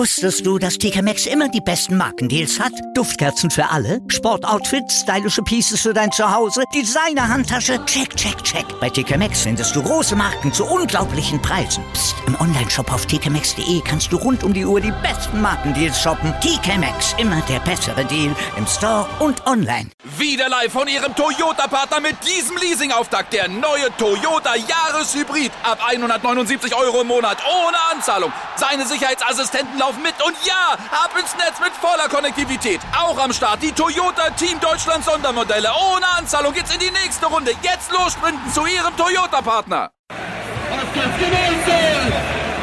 Wusstest du, dass TK Maxx immer die besten Markendeals hat? Duftkerzen für alle, Sportoutfits, stylische Pieces für dein Zuhause, Designer-Handtasche, check, check, check. Bei TK Maxx findest du große Marken zu unglaublichen Preisen. Psst. Im Onlineshop auf tkmaxx.de kannst du rund um die Uhr die besten Markendeals shoppen. TK Maxx, immer der bessere Deal im Store und online. Wieder live von Ihrem Toyota-Partner mit diesem Leasing-Auftakt. Der neue Toyota Jahreshybrid. Ab 179 € im Monat ohne Anzahlung. Seine Sicherheitsassistenten laufen mit und ja, ab ins Netz mit voller Konnektivität. Auch am Start die Toyota Team Deutschland Sondermodelle. Ohne Anzahlung geht's in die nächste Runde. Jetzt los sprinten zu Ihrem Toyota-Partner. Was gibt's gewonnen?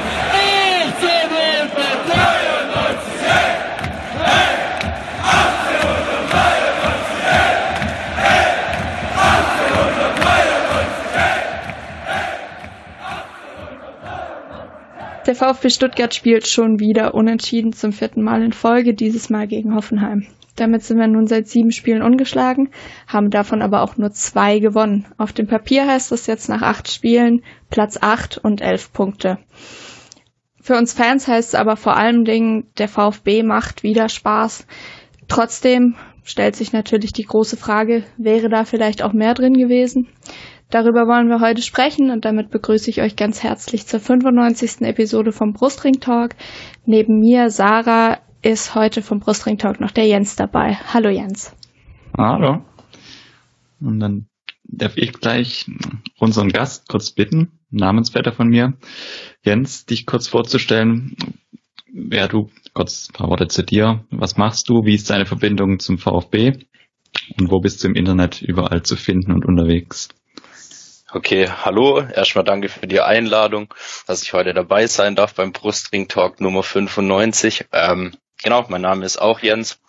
Der VfB Stuttgart spielt schon wieder unentschieden zum 4. Mal in Folge, dieses Mal gegen Hoffenheim. Damit sind wir nun seit 7 Spielen ungeschlagen, haben davon aber auch nur 2 gewonnen. Auf dem Papier heißt das jetzt nach 8 Spielen Platz 8 und 11 Punkte. Für uns Fans heißt es aber vor allem Dingen, der VfB macht wieder Spaß. Trotzdem stellt sich natürlich die große Frage, wäre da vielleicht auch mehr drin gewesen? Darüber wollen wir heute sprechen und damit begrüße ich euch ganz herzlich zur 95. Episode vom Brustring Talk. Neben mir, Sarah, ist heute vom Brustring Talk noch der Jens dabei. Hallo Jens. Hallo. Und dann darf ich gleich unseren Gast kurz bitten, Namensvetter von mir, Jens, dich kurz vorzustellen. Wer du, kurz ein paar Worte zu dir. Was machst du? Wie ist deine Verbindung zum VfB? Und wo bist du im Internet überall zu finden und unterwegs? Okay, hallo. Erstmal danke für die Einladung, dass ich heute dabei sein darf beim Brustring Talk Nummer 95. Genau, mein Name ist auch Jens.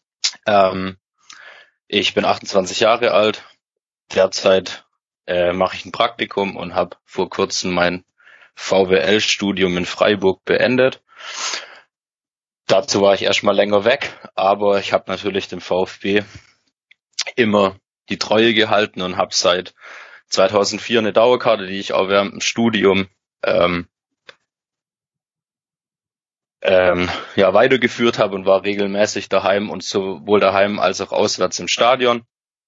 Ich bin 28 Jahre alt. Derzeit mache ich ein Praktikum und habe vor kurzem mein VWL-Studium in Freiburg beendet. Dazu war ich erstmal länger weg, aber ich habe natürlich dem VfB immer die Treue gehalten und habe seit 2004 eine Dauerkarte, die ich auch während dem Studium weitergeführt habe und war regelmäßig daheim und sowohl daheim als auch auswärts im Stadion.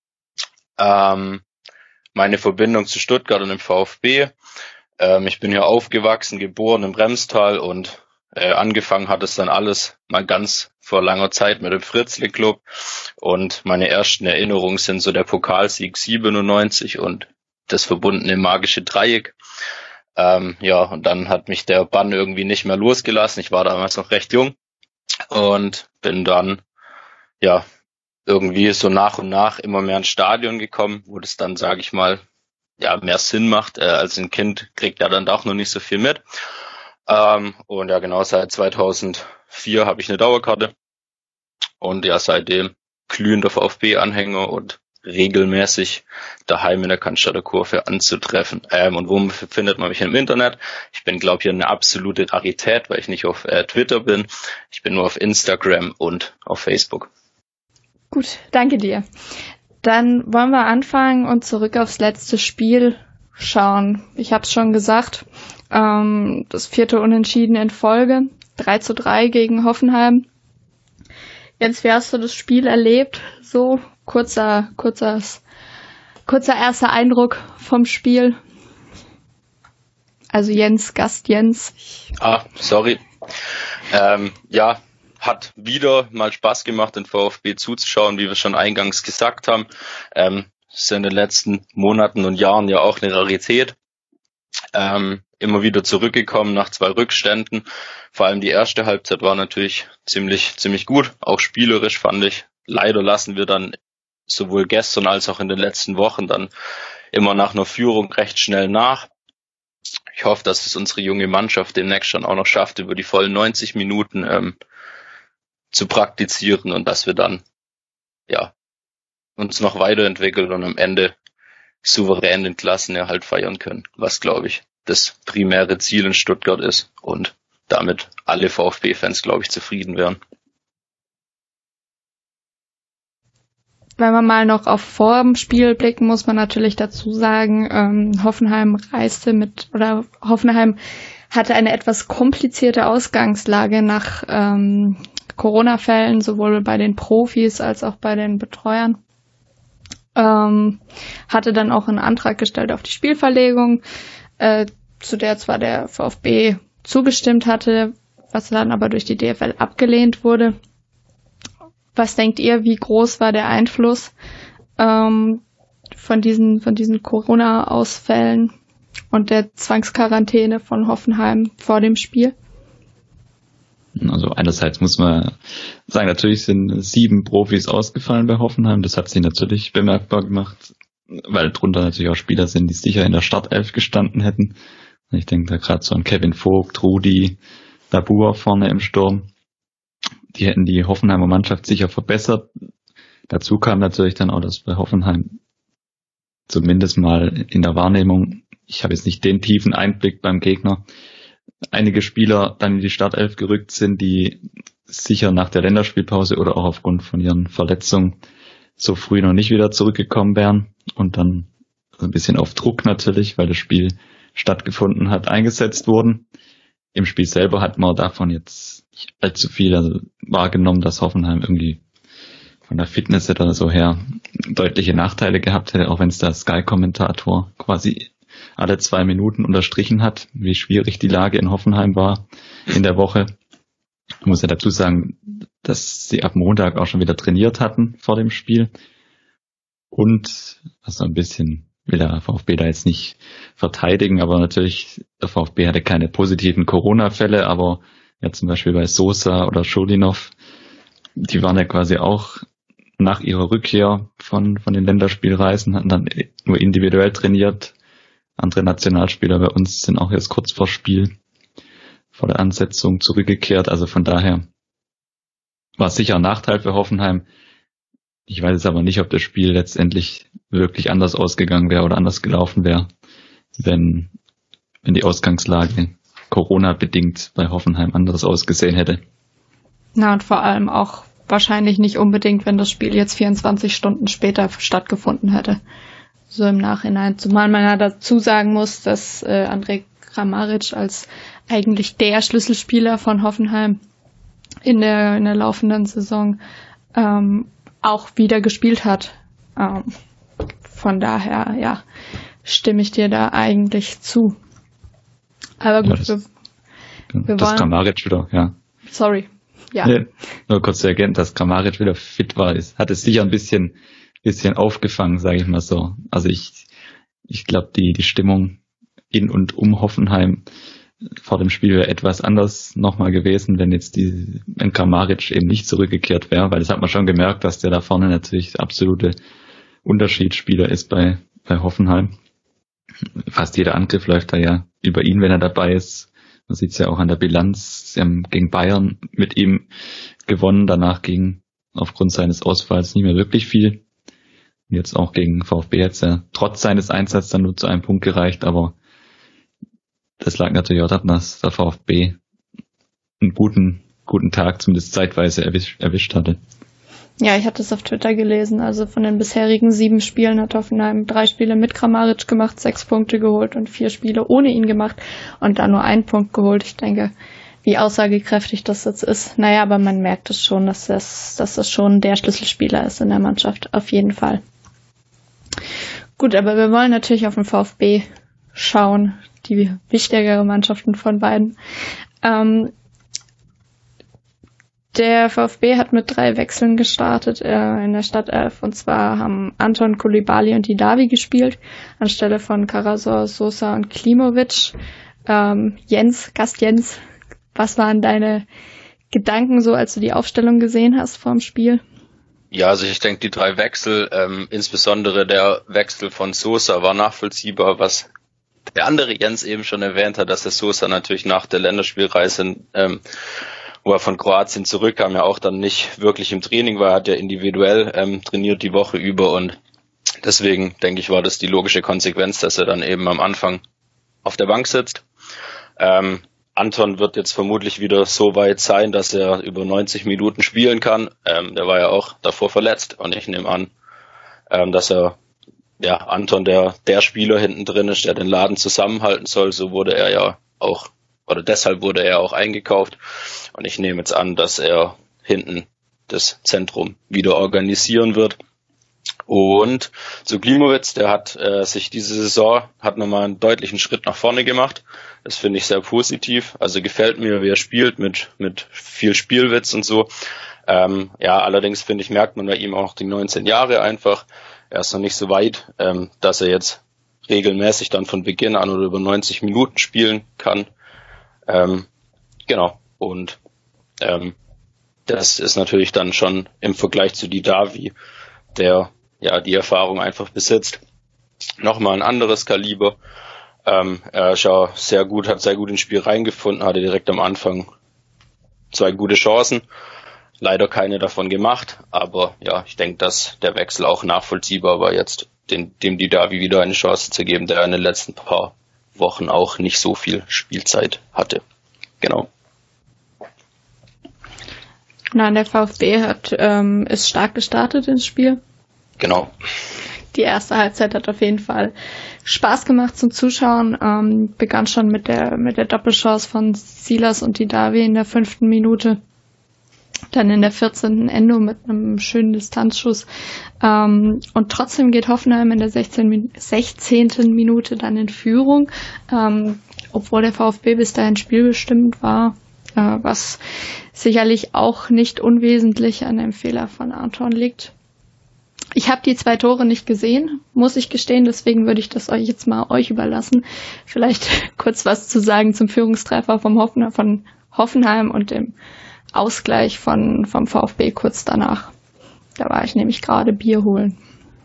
Meine Verbindung zu Stuttgart und dem VfB. Ich bin hier aufgewachsen, geboren im Bremstal und angefangen hat es dann alles mal ganz vor langer Zeit mit dem Fritzli-Club und meine ersten Erinnerungen sind so der Pokalsieg 97 und das verbundene magische Dreieck. Und dann hat mich der Bann irgendwie nicht mehr losgelassen. Ich war damals noch recht jung und bin dann irgendwie so nach und nach immer mehr ins Stadion gekommen, wo das dann, sage ich mal, mehr Sinn macht. Als ein Kind kriegt ja dann doch noch nicht so viel mit. Seit 2004 habe ich eine Dauerkarte und seitdem glühender VfB-Anhänger und regelmäßig daheim in der Cannstatter Kurve anzutreffen. Und wo findet man mich im Internet? Ich bin, glaube ich, hier eine absolute Rarität, weil ich nicht auf Twitter bin. Ich bin nur auf Instagram und auf Facebook. Gut, danke dir. Dann wollen wir anfangen und zurück aufs letzte Spiel schauen. Ich habe es schon gesagt, das 4. Unentschieden in Folge, 3:3 gegen Hoffenheim. Jens, wie hast du das Spiel erlebt? So kurzer erster Eindruck vom Spiel. Also Jens, Gast Jens. Sorry. Hat wieder mal Spaß gemacht, den VfB zuzuschauen, wie wir schon eingangs gesagt haben. Ist in den letzten Monaten und Jahren ja auch eine Rarität. Immer wieder zurückgekommen nach 2 Rückständen. Vor allem die erste Halbzeit war natürlich ziemlich gut, auch spielerisch fand ich. Leider lassen wir dann sowohl gestern als auch in den letzten Wochen dann immer nach einer Führung recht schnell nach. Ich hoffe, dass es unsere junge Mannschaft demnächst schon auch noch schafft, über die vollen 90 Minuten zu praktizieren und dass wir dann uns noch weiterentwickeln und am Ende souverän den Klassenerhalt feiern können, was, glaube ich, das primäre Ziel in Stuttgart ist und damit alle VfB-Fans, glaube ich, zufrieden wären. Wenn man mal noch auf vor dem Spiel blicken, muss man natürlich dazu sagen, Hoffenheim hatte eine etwas komplizierte Ausgangslage nach Corona-Fällen, sowohl bei den Profis als auch bei den Betreuern. Hatte dann auch einen Antrag gestellt auf die Spielverlegung, zu der zwar der VfB zugestimmt hatte, was dann aber durch die DFL abgelehnt wurde. Was denkt ihr, wie groß war der Einfluss von diesen Corona-Ausfällen und der Zwangsquarantäne von Hoffenheim vor dem Spiel? Also einerseits muss man sagen, natürlich sind 7 Profis ausgefallen bei Hoffenheim. Das hat sich natürlich bemerkbar gemacht, weil drunter natürlich auch Spieler sind, die sicher in der Startelf gestanden hätten. Ich denke da gerade so an Kevin Vogt, Rudi, Dabur vorne im Sturm. Die hätten die Hoffenheimer Mannschaft sicher verbessert. Dazu kam natürlich dann auch, dass bei Hoffenheim zumindest mal in der Wahrnehmung, ich habe jetzt nicht den tiefen Einblick beim Gegner, einige Spieler dann in die Startelf gerückt sind, die sicher nach der Länderspielpause oder auch aufgrund von ihren Verletzungen so früh noch nicht wieder zurückgekommen wären und dann ein bisschen auf Druck natürlich, weil das Spiel stattgefunden hat, eingesetzt wurden. Im Spiel selber hat man davon jetzt nicht allzu viel wahrgenommen, dass Hoffenheim irgendwie von der Fitness oder so her deutliche Nachteile gehabt hätte, auch wenn es der Sky-Kommentator quasi alle 2 Minuten unterstrichen hat, wie schwierig die Lage in Hoffenheim war in der Woche. Ich muss ja dazu sagen, dass sie ab Montag auch schon wieder trainiert hatten vor dem Spiel. Und, also ein bisschen will der VfB da jetzt nicht verteidigen, aber natürlich, der VfB hatte keine positiven Corona-Fälle, aber ja zum Beispiel bei Sosa oder Schulinov, die waren ja quasi auch nach ihrer Rückkehr von den Länderspielreisen, hatten dann nur individuell trainiert. Andere Nationalspieler bei uns sind auch jetzt kurz vor Spiel, vor der Ansetzung zurückgekehrt. Also von daher war es sicher ein Nachteil für Hoffenheim. Ich weiß jetzt aber nicht, ob das Spiel letztendlich wirklich anders ausgegangen wäre oder anders gelaufen wäre, wenn die Ausgangslage Corona-bedingt bei Hoffenheim anders ausgesehen hätte. Na, und vor allem auch wahrscheinlich nicht unbedingt, wenn das Spiel jetzt 24 Stunden später stattgefunden hätte. So im Nachhinein. Zumal man ja dazu sagen muss, dass Andrej Kramaric als eigentlich der Schlüsselspieler von Hoffenheim in der laufenden Saison auch wieder gespielt hat. Von daher, ja, stimme ich dir da eigentlich zu. Aber gut, ja, das Kramaric wieder, ja. Sorry, ja. Nur kurz zu ergänzen, dass Kramaric wieder fit war, hat es sicher ein bisschen aufgefangen, sage ich mal so. Also ich glaube, die Stimmung in und um Hoffenheim vor dem Spiel wäre etwas anders nochmal gewesen, wenn Kramaric eben nicht zurückgekehrt wäre, weil das hat man schon gemerkt, dass der da vorne natürlich der absolute Unterschiedsspieler ist bei Hoffenheim. Fast jeder Angriff läuft da ja über ihn, wenn er dabei ist. Man sieht es ja auch an der Bilanz. Sie haben gegen Bayern mit ihm gewonnen, danach ging aufgrund seines Ausfalls nicht mehr wirklich viel. Und jetzt auch gegen VfB hat es ja trotz seines Einsatzes dann nur zu einem Punkt gereicht, aber das lag natürlich auch daran, dass der VfB einen guten Tag zumindest zeitweise erwischt hatte. Ja, ich hatte es auf Twitter gelesen. Also von den bisherigen 7 Spielen hat Hoffenheim 3 Spiele mit Kramaric gemacht, 6 Punkte geholt und 4 Spiele ohne ihn gemacht und dann nur 1 Punkt geholt. Ich denke, wie aussagekräftig das jetzt ist. Naja, aber man merkt es schon, dass das schon der Schlüsselspieler ist in der Mannschaft. Auf jeden Fall. Gut, aber wir wollen natürlich auf den VfB schauen, die wichtigere Mannschaften von beiden. Der VfB hat mit 3 Wechseln gestartet in der Startelf, und zwar haben Anton Coulibaly und Didavi gespielt, anstelle von Karasor, Sosa und Klimovic. Gast Jens, was waren deine Gedanken so, als du die Aufstellung gesehen hast vorm Spiel? Ja, also ich denke, die 3 Wechsel, insbesondere der Wechsel von Sosa war nachvollziehbar, was der andere Jens eben schon erwähnt hat, dass der Sosa natürlich nach der Länderspielreise, wo er von Kroatien zurückkam, ja auch dann nicht wirklich im Training war, hat ja individuell trainiert die Woche über, und deswegen denke ich, war das die logische Konsequenz, dass er dann eben am Anfang auf der Bank sitzt. Anton wird jetzt vermutlich wieder so weit sein, dass er über 90 Minuten spielen kann. Der war ja auch davor verletzt, und ich nehme an, dass Anton der Spieler hinten drin ist, der den Laden zusammenhalten soll. So wurde er ja auch oder deshalb wurde er auch eingekauft. Und ich nehme jetzt an, dass er hinten das Zentrum wieder organisieren wird. Und zu Klimowitz, der hat sich diese Saison nochmal einen deutlichen Schritt nach vorne gemacht. Das finde ich sehr positiv. Also gefällt mir, wie er spielt mit viel Spielwitz und so. Allerdings finde ich, merkt man bei ihm auch noch die 19 Jahre einfach. Er ist noch nicht so weit, dass er jetzt regelmäßig dann von Beginn an oder über 90 Minuten spielen kann. Und das ist natürlich dann schon im Vergleich zu Didavi, der ja die Erfahrung einfach besitzt, nochmal ein anderes Kaliber. Er ist ja sehr gut ins Spiel reingefunden, hatte direkt am Anfang 2 gute Chancen, leider keine davon gemacht, aber ja, ich denke, dass der Wechsel auch nachvollziehbar war, jetzt dem Didavi wieder eine Chance zu geben, der in den letzten paar Wochen auch nicht so viel Spielzeit hatte. Genau. Nein, der VfB ist stark gestartet ins Spiel. Genau. Die erste Halbzeit hat auf jeden Fall Spaß gemacht zum Zuschauen. Begann schon mit der Doppelchance von Silas und Didavi in der 5. Minute. Dann in der 14. Endo mit einem schönen Distanzschuss. Und trotzdem geht Hoffenheim in der 16. Minute dann in Führung, obwohl der VfB bis dahin spielbestimmt war, was sicherlich auch nicht unwesentlich an dem Fehler von Anton liegt. Ich habe die 2 Tore nicht gesehen, muss ich gestehen, deswegen würde ich das euch jetzt mal überlassen. Vielleicht kurz was zu sagen zum Führungstreffer von Hoffenheim und dem Ausgleich vom VfB kurz danach. Da war ich nämlich gerade Bier holen.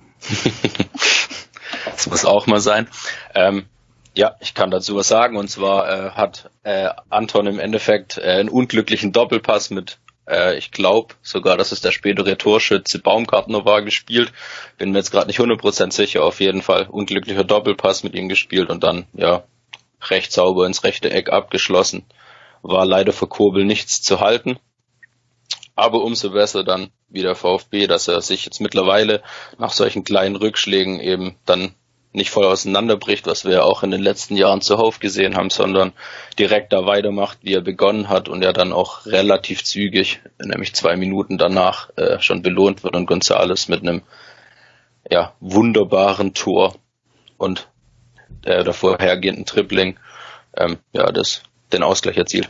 Das muss auch mal sein. Ich kann dazu was sagen. Und zwar hat Anton im Endeffekt einen unglücklichen Doppelpass mit, ich glaube sogar, dass es der spätere Torschütze Baumgartner war, gespielt. Bin mir jetzt gerade nicht 100% sicher. Auf jeden Fall unglücklicher Doppelpass mit ihm gespielt und dann recht sauber ins rechte Eck abgeschlossen. War leider für Kobel nichts zu halten. Aber umso besser dann wie der VfB, dass er sich jetzt mittlerweile nach solchen kleinen Rückschlägen eben dann nicht voll auseinanderbricht, was wir auch in den letzten Jahren zuhauf gesehen haben, sondern direkt da weitermacht, wie er begonnen hat und er dann auch relativ zügig, nämlich 2 Minuten danach, schon belohnt wird und González mit einem wunderbaren Tor und der vorhergehenden Tripling den Ausgleich erzielt.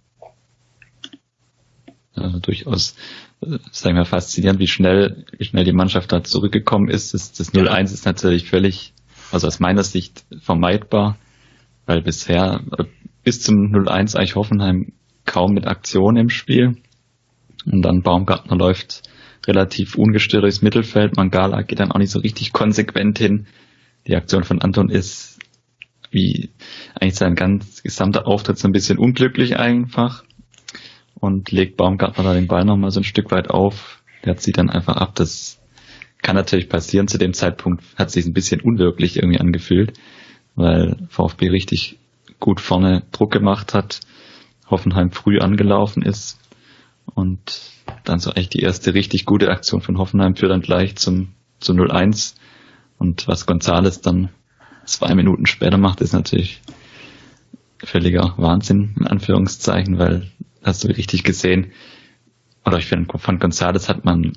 Durchaus, sagen wir, faszinierend, wie schnell die Mannschaft da zurückgekommen ist. Das 0-1 ist natürlich völlig, also aus meiner Sicht vermeidbar, weil bis zum 0-1 eigentlich Hoffenheim kaum mit Aktion im Spiel. Und dann Baumgartner läuft relativ ungestört durchs Mittelfeld. Mangala geht dann auch nicht so richtig konsequent hin. Die Aktion von Anton ist wie eigentlich sein ganz gesamter Auftritt so ein bisschen unglücklich einfach. Und legt Baumgartner da den Ball nochmal so ein Stück weit auf. Der zieht dann einfach ab. Das kann natürlich passieren. Zu dem Zeitpunkt hat es sich ein bisschen unwirklich irgendwie angefühlt, weil VfB richtig gut vorne Druck gemacht hat, Hoffenheim früh angelaufen ist und dann so echt die erste richtig gute Aktion von Hoffenheim führt dann gleich zu 0-1. Und was González dann 2 Minuten später macht, ist natürlich völliger Wahnsinn, in Anführungszeichen, weil hast du richtig gesehen, oder ich finde, von González hat man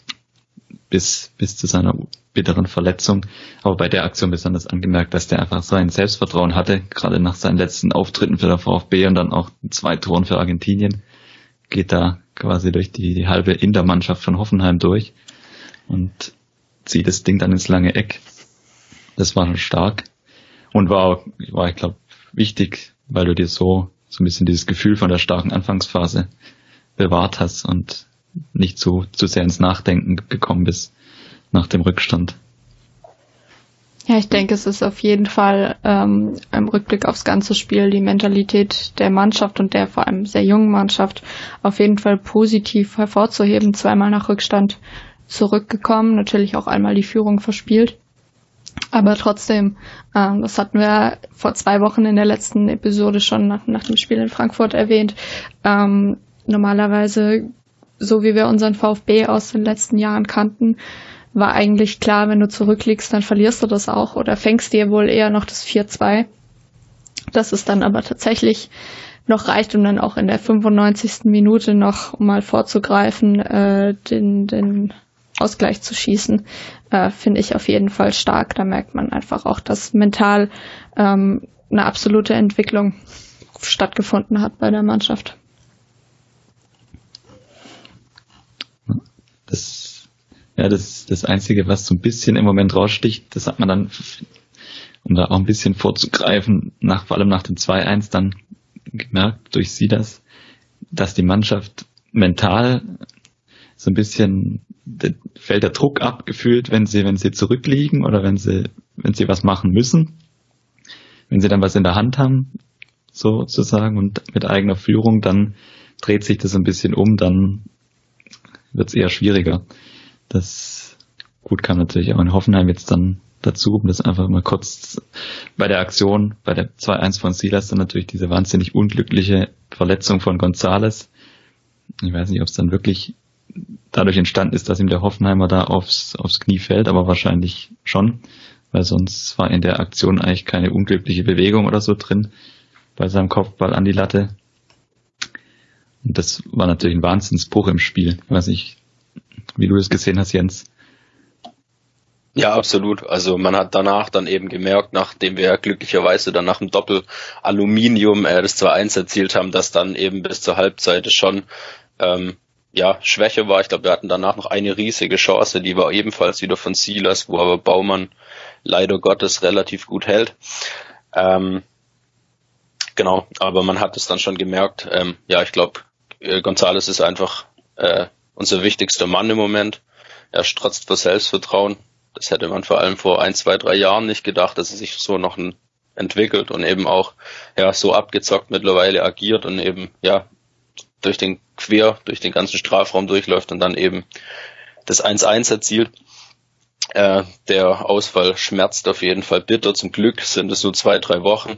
bis zu seiner bitteren Verletzung, aber bei der Aktion besonders angemerkt, dass der einfach so ein Selbstvertrauen hatte, gerade nach seinen letzten Auftritten für der VfB und dann auch 2 Toren für Argentinien, geht da quasi durch die halbe Intermannschaft von Hoffenheim durch und zieht das Ding dann ins lange Eck. Das war schon stark und war ich glaube, wichtig, weil du dir so ein bisschen dieses Gefühl von der starken Anfangsphase bewahrt hast und nicht zu sehr ins Nachdenken gekommen bist nach dem Rückstand. Ja, ich denke, es ist auf jeden Fall im Rückblick aufs ganze Spiel die Mentalität der Mannschaft und der vor allem sehr jungen Mannschaft auf jeden Fall positiv hervorzuheben. 2-mal nach Rückstand zurückgekommen, natürlich auch einmal die Führung verspielt. Aber trotzdem, das hatten wir vor 2 Wochen in der letzten Episode schon nach dem Spiel in Frankfurt erwähnt. Normalerweise, so wie wir unseren VfB aus den letzten Jahren kannten, war eigentlich klar, wenn du zurückliegst, dann verlierst du das auch oder fängst dir wohl eher noch das 4-2. Das ist dann aber tatsächlich noch reicht, um dann auch in der 95. Minute noch, um mal vorzugreifen, den Ausgleich zu schießen, finde ich auf jeden Fall stark. Da merkt man einfach auch, dass mental eine absolute Entwicklung stattgefunden hat bei der Mannschaft. Das Einzige, was so ein bisschen im Moment raussticht, das hat man dann, um da auch ein bisschen vorzugreifen, vor allem nach dem 2-1 dann gemerkt durch Silas, dass die Mannschaft mental so ein bisschen fällt der Druck abgefühlt, wenn sie zurückliegen oder wenn sie was machen müssen. Wenn sie dann was in der Hand haben, sozusagen, und mit eigener Führung, dann dreht sich das ein bisschen um, dann wird es eher schwieriger. Das gut kam natürlich auch in Hoffenheim jetzt dann dazu, um das einfach mal kurz bei der Aktion, bei der 2-1 von Silas, dann natürlich diese wahnsinnig unglückliche Verletzung von González. Ich weiß nicht, ob es dann wirklich dadurch entstanden ist, dass ihm der Hoffenheimer da aufs Knie fällt, aber wahrscheinlich schon, weil sonst war in der Aktion eigentlich keine unglückliche Bewegung oder so drin bei seinem Kopfball an die Latte. Und das war natürlich ein Wahnsinnsbruch im Spiel. Ich weiß nicht, wie du es gesehen hast, Jens. Ja, absolut. Also man hat danach dann eben gemerkt, nachdem wir glücklicherweise dann nach dem Doppel-Aluminium das 2-1 erzielt haben, dass dann eben bis zur Halbzeit schon schwächer war. Ich glaube, wir hatten danach noch eine riesige Chance, die war ebenfalls wieder von Silas, wo aber Baumann leider Gottes relativ gut hält. Genau, aber man hat es dann schon gemerkt. Ich glaube, González ist einfach unser wichtigster Mann im Moment. Er strotzt vor Selbstvertrauen. Das hätte man vor allem vor 1, 2, 3 Jahren nicht gedacht, dass er sich so noch entwickelt und eben auch so abgezockt mittlerweile agiert und eben durch den ganzen Strafraum durchläuft und dann eben das 1-1 erzielt. Der Ausfall schmerzt auf jeden Fall bitter. Zum Glück sind es nur 2, 3 Wochen.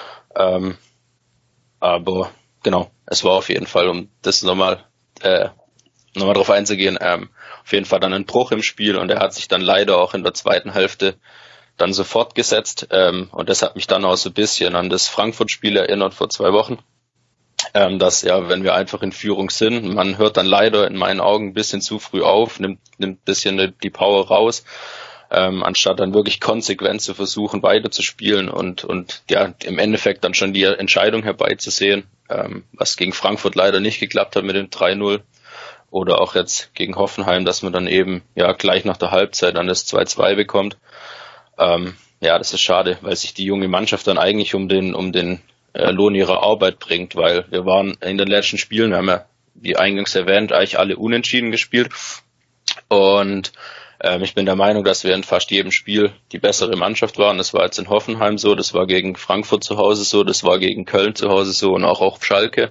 Aber genau, es war auf jeden Fall, um das nochmal drauf einzugehen, auf jeden Fall dann ein Bruch im Spiel und er hat sich dann leider auch in der zweiten Hälfte dann so fortgesetzt und das hat mich dann auch so ein bisschen an das Frankfurt-Spiel erinnert vor 2 Wochen, dass wenn wir einfach in Führung sind, man hört dann leider in meinen Augen ein bisschen zu früh auf, nimmt ein bisschen die Power raus, anstatt dann wirklich konsequent zu versuchen weiterzuspielen und im Endeffekt dann schon die Entscheidung herbeizusehen, was gegen Frankfurt leider nicht geklappt hat mit dem 3-0 oder auch jetzt gegen Hoffenheim, dass man dann eben gleich nach der Halbzeit dann das 2-2 bekommt. Das ist schade, weil sich die junge Mannschaft dann eigentlich um den Lohn ihrer Arbeit bringt, weil wir waren in den letzten Spielen, wir haben ja, wie eingangs erwähnt, eigentlich alle unentschieden gespielt und ich bin der Meinung, dass wir in fast jedem Spiel die bessere Mannschaft waren. Das war jetzt in Hoffenheim so, das war gegen Frankfurt zu Hause so, das war gegen Köln zu Hause so und auch auf Schalke.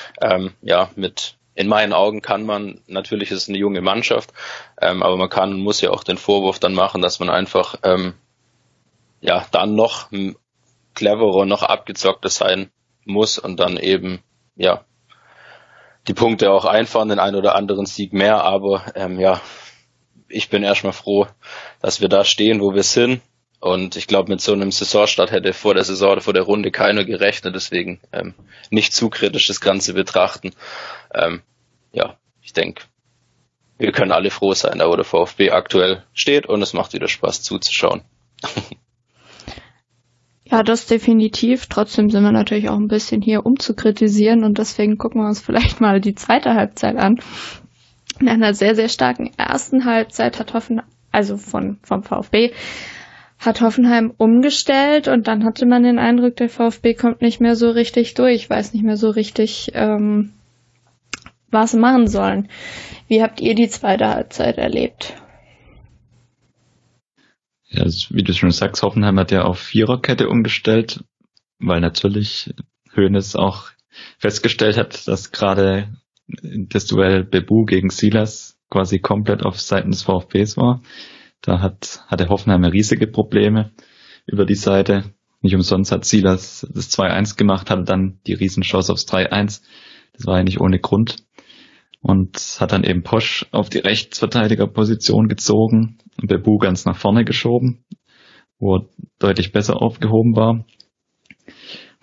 In meinen Augen kann man, natürlich ist es eine junge Mannschaft, aber man muss ja auch den Vorwurf dann machen, dass man einfach dann noch cleverer, noch abgezockter sein muss und dann eben die Punkte auch einfahren, den einen oder anderen Sieg mehr, aber ich bin erstmal froh, dass wir da stehen, wo wir sind. Und ich glaube, mit so einem Saisonstart hätte vor der Saison oder vor der Runde keiner gerechnet. Deswegen nicht zu kritisch das Ganze betrachten. Ich denke, wir können alle froh sein, da wo der VfB aktuell steht. Und es macht wieder Spaß zuzuschauen. Ja, das definitiv. Trotzdem sind wir natürlich auch ein bisschen hier, um zu kritisieren. Und deswegen gucken wir uns vielleicht mal die zweite Halbzeit an. In einer sehr, sehr starken ersten Halbzeit hat Hoffenheim, also vom VfB, hat Hoffenheim umgestellt und dann hatte man den Eindruck, der VfB kommt nicht mehr so richtig durch, weiß nicht mehr so richtig, was sie machen sollen. Wie habt ihr die zweite Halbzeit erlebt? Ja, wie du schon sagst, Hoffenheim hat ja auf Viererkette umgestellt, weil natürlich Hoeneß auch festgestellt hat, dass gerade das Duell Bebu gegen Silas quasi komplett auf Seiten des VfBs war. Da hatte Hoffenheim riesige Probleme über die Seite. Nicht umsonst hat Silas das 2-1 gemacht, hatte dann die Riesenchance aufs 3-1. Das war ja nicht ohne Grund. Und hat dann eben Posch auf die Rechtsverteidigerposition gezogen und Bebu ganz nach vorne geschoben, wo er deutlich besser aufgehoben war.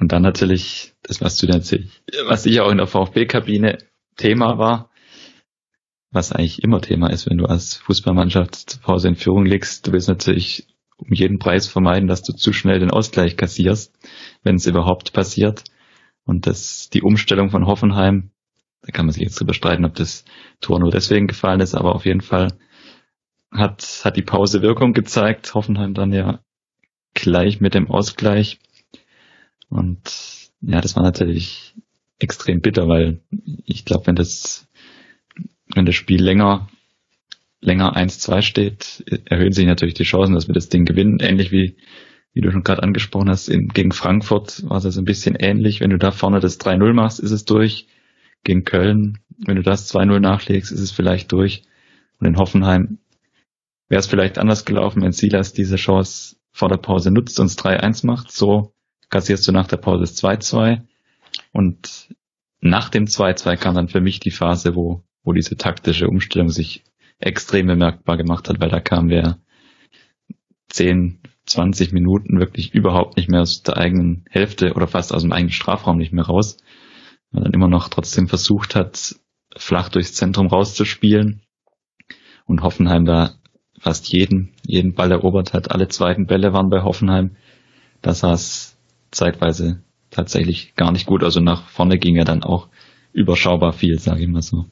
Und dann natürlich das, was sicher auch in der VfB-Kabine Thema war, was eigentlich immer Thema ist, wenn du als Fußballmannschaft zur Pause in Führung liegst. Du willst natürlich um jeden Preis vermeiden, dass du zu schnell den Ausgleich kassierst, wenn es überhaupt passiert. Und die Umstellung von Hoffenheim, da kann man sich jetzt drüber streiten, ob das Tor nur deswegen gefallen ist, aber auf jeden Fall hat die Pause Wirkung gezeigt. Hoffenheim dann ja gleich mit dem Ausgleich. Und ja, das war natürlich extrem bitter, weil ich glaube, wenn das Spiel länger 1-2 steht, erhöhen sich natürlich die Chancen, dass wir das Ding gewinnen. Ähnlich wie du schon gerade angesprochen hast, gegen Frankfurt war es ein bisschen ähnlich. Wenn du da vorne das 3-0 machst, ist es durch. Gegen Köln, wenn du das 2-0 nachlegst, ist es vielleicht durch. Und in Hoffenheim wäre es vielleicht anders gelaufen, wenn Silas diese Chance vor der Pause nutzt und es 3-1 macht. So kassierst du nach der Pause das 2-2. Und nach dem 2-2 kam dann für mich die Phase, wo diese taktische Umstellung sich extrem bemerkbar gemacht hat, weil da kamen wir 10, 20 Minuten wirklich überhaupt nicht mehr aus der eigenen Hälfte oder fast aus dem eigenen Strafraum nicht mehr raus. Man dann immer noch trotzdem versucht hat, flach durchs Zentrum rauszuspielen und Hoffenheim da fast jeden Ball erobert hat. Alle zweiten Bälle waren bei Hoffenheim. Da sah es zeitweise tatsächlich gar nicht gut. Also nach vorne ging ja dann auch überschaubar viel, sage ich mal so.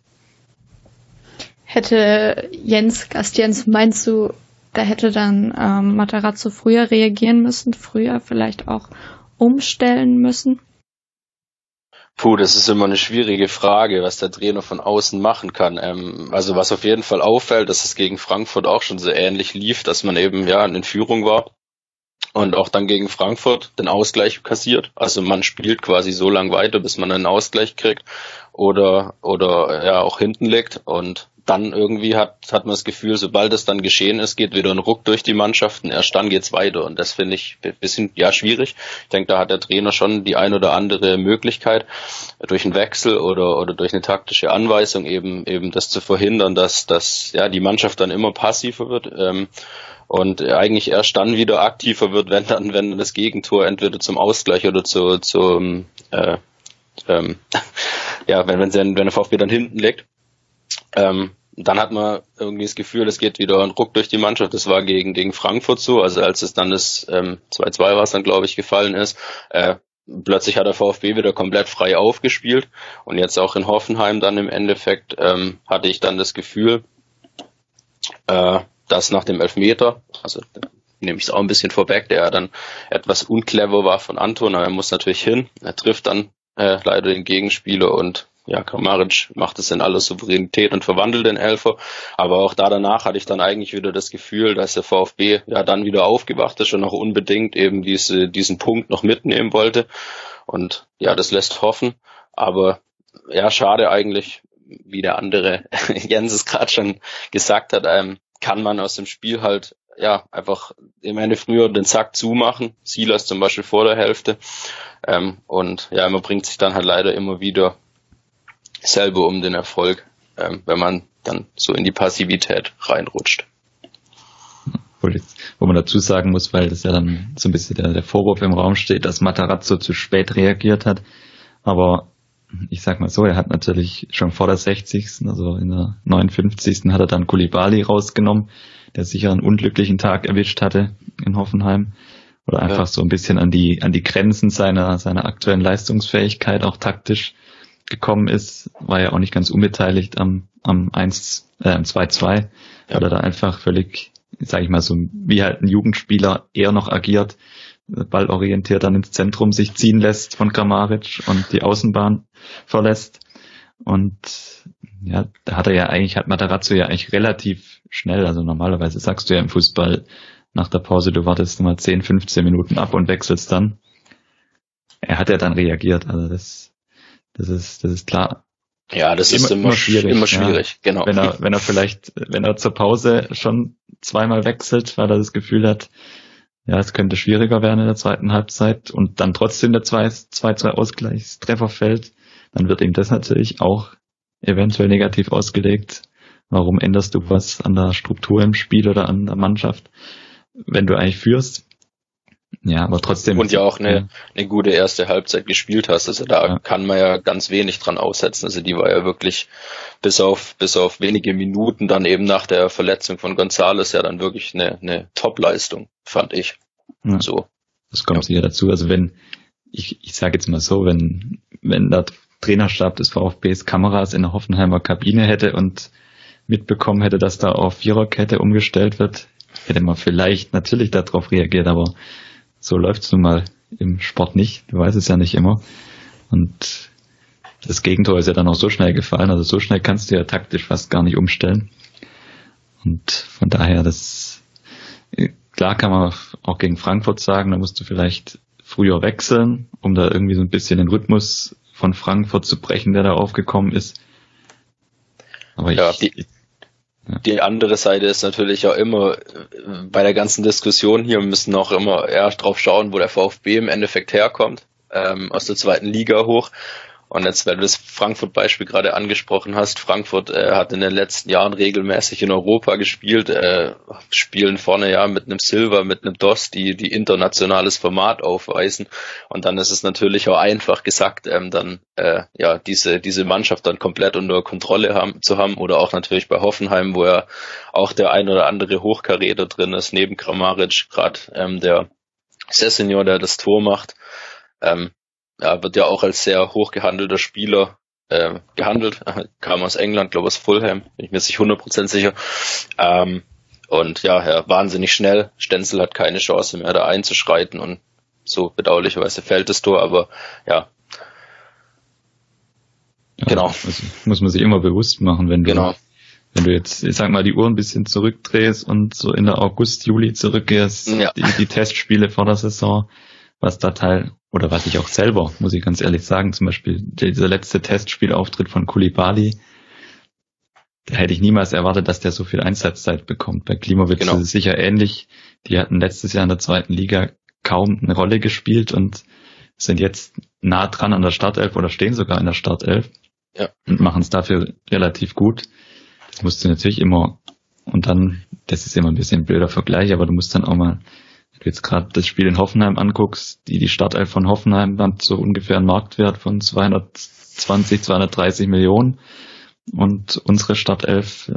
Hätte Gast Jens, meinst du, da hätte dann Matarazzo früher reagieren müssen, früher vielleicht auch umstellen müssen? Das ist immer eine schwierige Frage, was der Trainer von außen machen kann. Also was auf jeden Fall auffällt, dass es gegen Frankfurt auch schon so ähnlich lief, dass man eben in Führung war und auch dann gegen Frankfurt den Ausgleich kassiert. Also man spielt quasi so lang weiter, bis man einen Ausgleich kriegt oder auch hinten liegt, und dann irgendwie hat man das Gefühl, sobald es dann geschehen ist, geht wieder ein Ruck durch die Mannschaften, erst dann geht's weiter, und das finde ich ein bisschen schwierig. Ich denke, da hat der Trainer schon die ein oder andere Möglichkeit, durch einen Wechsel oder durch eine taktische Anweisung eben das zu verhindern, dass die Mannschaft dann immer passiver wird und eigentlich erst dann wieder aktiver wird, wenn dann das Gegentor entweder zum Ausgleich oder wenn der VfB dann hinten liegt. Dann hat man irgendwie das Gefühl, es geht wieder ein Ruck durch die Mannschaft. Das war gegen Frankfurt so, also als es dann das 2-2 war es dann, glaube ich, gefallen ist. Plötzlich hat der VfB wieder komplett frei aufgespielt, und jetzt auch in Hoffenheim dann im Endeffekt hatte ich dann das Gefühl, dass nach dem Elfmeter, also nehme ich es auch ein bisschen vorweg, der dann etwas unclever war von Anton, aber er muss natürlich hin, er trifft dann leider den Gegenspieler, und Kramaric macht es in aller Souveränität und verwandelt den Elfer. Aber auch danach hatte ich dann eigentlich wieder das Gefühl, dass der VfB dann wieder aufgewacht ist und auch unbedingt eben diesen Punkt noch mitnehmen wollte. Und das lässt hoffen. Aber schade eigentlich, wie der andere Jens es gerade schon gesagt hat, kann man aus dem Spiel halt einfach im Ende früher den Sack zumachen. Silas zum Beispiel vor der Hälfte. Und man bringt sich dann halt leider immer wieder selber um den Erfolg, wenn man dann so in die Passivität reinrutscht. Wo man dazu sagen muss, weil das ja dann so ein bisschen der Vorwurf im Raum steht, dass Matarazzo zu spät reagiert hat. Aber ich sag mal so, er hat natürlich schon vor der 60., also in der 59. hat er dann Koulibaly rausgenommen, der sicher einen unglücklichen Tag erwischt hatte in Hoffenheim. Oder einfach so ein bisschen an die Grenzen seiner aktuellen Leistungsfähigkeit auch taktisch gekommen ist, war ja auch nicht ganz unbeteiligt am 2-2, weil er da einfach völlig, sage ich mal, so wie halt ein Jugendspieler eher noch agiert, ballorientiert dann ins Zentrum sich ziehen lässt von Kramaric und die Außenbahn verlässt. Und da hat Matarazzo ja eigentlich relativ schnell, also normalerweise sagst du ja im Fußball nach der Pause, du wartest mal 10, 15 Minuten ab und wechselst dann. Er hat ja dann reagiert, also das ist klar. Ja, das ist immer schwierig, genau. Wenn er zur Pause schon zweimal wechselt, weil er das Gefühl hat, es könnte schwieriger werden in der zweiten Halbzeit und dann trotzdem der 2-2 Ausgleichstreffer fällt, dann wird ihm das natürlich auch eventuell negativ ausgelegt. Warum änderst du was an der Struktur im Spiel oder an der Mannschaft, wenn du eigentlich führst? Ja, aber trotzdem. Und ja auch eine gute erste Halbzeit gespielt hast. Also da kann man ja ganz wenig dran aussetzen. Also die war ja wirklich bis auf wenige Minuten dann eben nach der Verletzung von González ja dann wirklich eine Top-Leistung, fand ich. Ja, so. Das kommt sicher dazu. Also wenn, ich sage jetzt mal so, wenn der Trainerstab des VfBs Kameras in der Hoffenheimer Kabine hätte und mitbekommen hätte, dass da auf Viererkette umgestellt wird, hätte man vielleicht natürlich darauf reagiert, aber so läuft's nun mal im Sport nicht. Du weißt es ja nicht immer. Und das Gegentor ist ja dann auch so schnell gefallen. Also so schnell kannst du ja taktisch fast gar nicht umstellen. Und von daher, klar kann man auch gegen Frankfurt sagen, da musst du vielleicht früher wechseln, um da irgendwie so ein bisschen den Rhythmus von Frankfurt zu brechen, der da aufgekommen ist. Aber die andere Seite ist natürlich auch immer, bei der ganzen Diskussion hier müssen auch immer eher drauf schauen, wo der VfB im Endeffekt herkommt, aus der zweiten Liga hoch. Und jetzt, weil du das Frankfurt-Beispiel gerade angesprochen hast, Frankfurt hat in den letzten Jahren regelmäßig in Europa gespielt, spielen vorne ja mit einem Silva, mit einem Dost, die internationales Format aufweisen. Und dann ist es natürlich auch einfach gesagt, dann diese Mannschaft dann komplett unter Kontrolle zu haben. Oder auch natürlich bei Hoffenheim, wo ja auch der ein oder andere Hochkaräter drin ist, neben Kramaric, gerade der Sessegnon, der das Tor macht. Wird ja auch als sehr hoch gehandelter Spieler gehandelt. Kam aus England, glaube aus Fulham, bin ich mir nicht 100% sicher. Und ja, wahnsinnig schnell. Stenzel hat keine Chance mehr, da einzuschreiten und so bedauerlicherweise fällt das Tor, aber ja. Genau. Also muss man sich immer bewusst machen, wenn du jetzt, ich sag mal, die Uhr ein bisschen zurückdrehst und so in der August, Juli zurückgehst, die Testspiele vor der Saison, was ich auch selber, muss ich ganz ehrlich sagen, zum Beispiel dieser letzte Testspielauftritt von Koulibaly, da hätte ich niemals erwartet, dass der so viel Einsatzzeit bekommt. Bei Klimowitz ist es sicher ähnlich. Die hatten letztes Jahr in der zweiten Liga kaum eine Rolle gespielt und sind jetzt nah dran an der Startelf oder stehen sogar in der Startelf und machen es dafür relativ gut. Das musst du natürlich immer, und dann, das ist immer ein bisschen ein blöder Vergleich, aber du musst dann auch mal, wenn du jetzt gerade das Spiel in Hoffenheim anguckst, die Startelf von Hoffenheim dann so ungefähr einen Marktwert von 220, 230 Millionen und unsere Startelf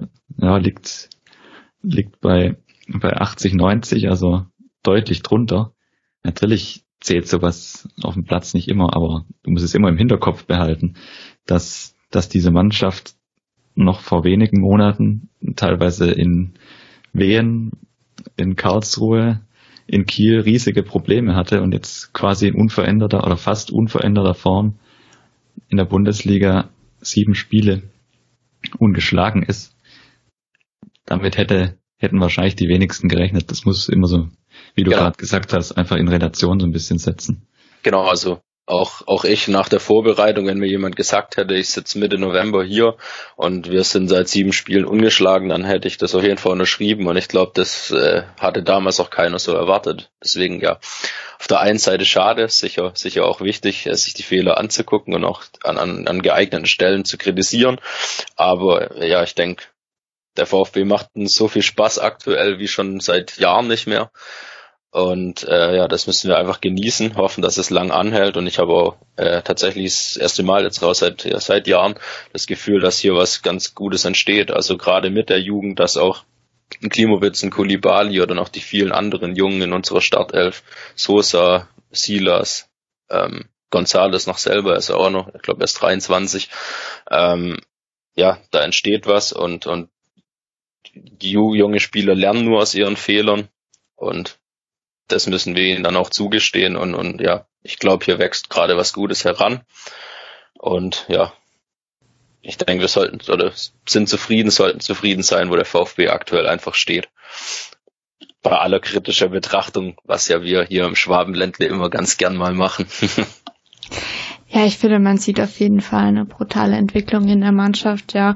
liegt bei 80, 90, also deutlich drunter. Natürlich zählt sowas auf dem Platz nicht immer, aber du musst es immer im Hinterkopf behalten, dass diese Mannschaft noch vor wenigen Monaten teilweise in Wien, in Karlsruhe, in Kiel riesige Probleme hatte und jetzt quasi in unveränderter oder fast unveränderter Form in der Bundesliga 7 Spiele ungeschlagen ist. Damit hätten wahrscheinlich die wenigsten gerechnet. Das muss immer so, wie du gerade gesagt hast, einfach in Relation so ein bisschen setzen. Genau, also auch ich nach der Vorbereitung, wenn mir jemand gesagt hätte, ich sitze Mitte November hier und wir sind seit 7 Spielen ungeschlagen, dann hätte ich das auf jeden Fall unterschrieben und ich glaube, das hatte damals auch keiner so erwartet. Deswegen ja, auf der einen Seite schade, sicher auch wichtig, sich die Fehler anzugucken und auch an geeigneten Stellen zu kritisieren. Aber ja, ich denke, der VfB macht uns so viel Spaß aktuell wie schon seit Jahren nicht mehr. Und das müssen wir einfach genießen, hoffen, dass es lang anhält. Und ich habe auch tatsächlich das erste Mal jetzt auch seit Jahren das Gefühl, dass hier was ganz Gutes entsteht. Also gerade mit der Jugend, dass auch ein Klimowitz, ein Koulibaly oder noch die vielen anderen Jungen in unserer Startelf, Sosa, Silas, González noch selber, ist auch noch, ich glaube, er ist 23. Da entsteht was und die junge Spieler lernen nur aus ihren Fehlern und das müssen wir ihnen dann auch zugestehen und ja, ich glaube, hier wächst gerade was Gutes heran und ja, ich denke, wir sollten zufrieden sein, wo der VfB aktuell einfach steht. Bei aller kritischer Betrachtung, was ja wir hier im Schwabenländle immer ganz gern mal machen. Ja, ich finde, man sieht auf jeden Fall eine brutale Entwicklung in der Mannschaft, ja,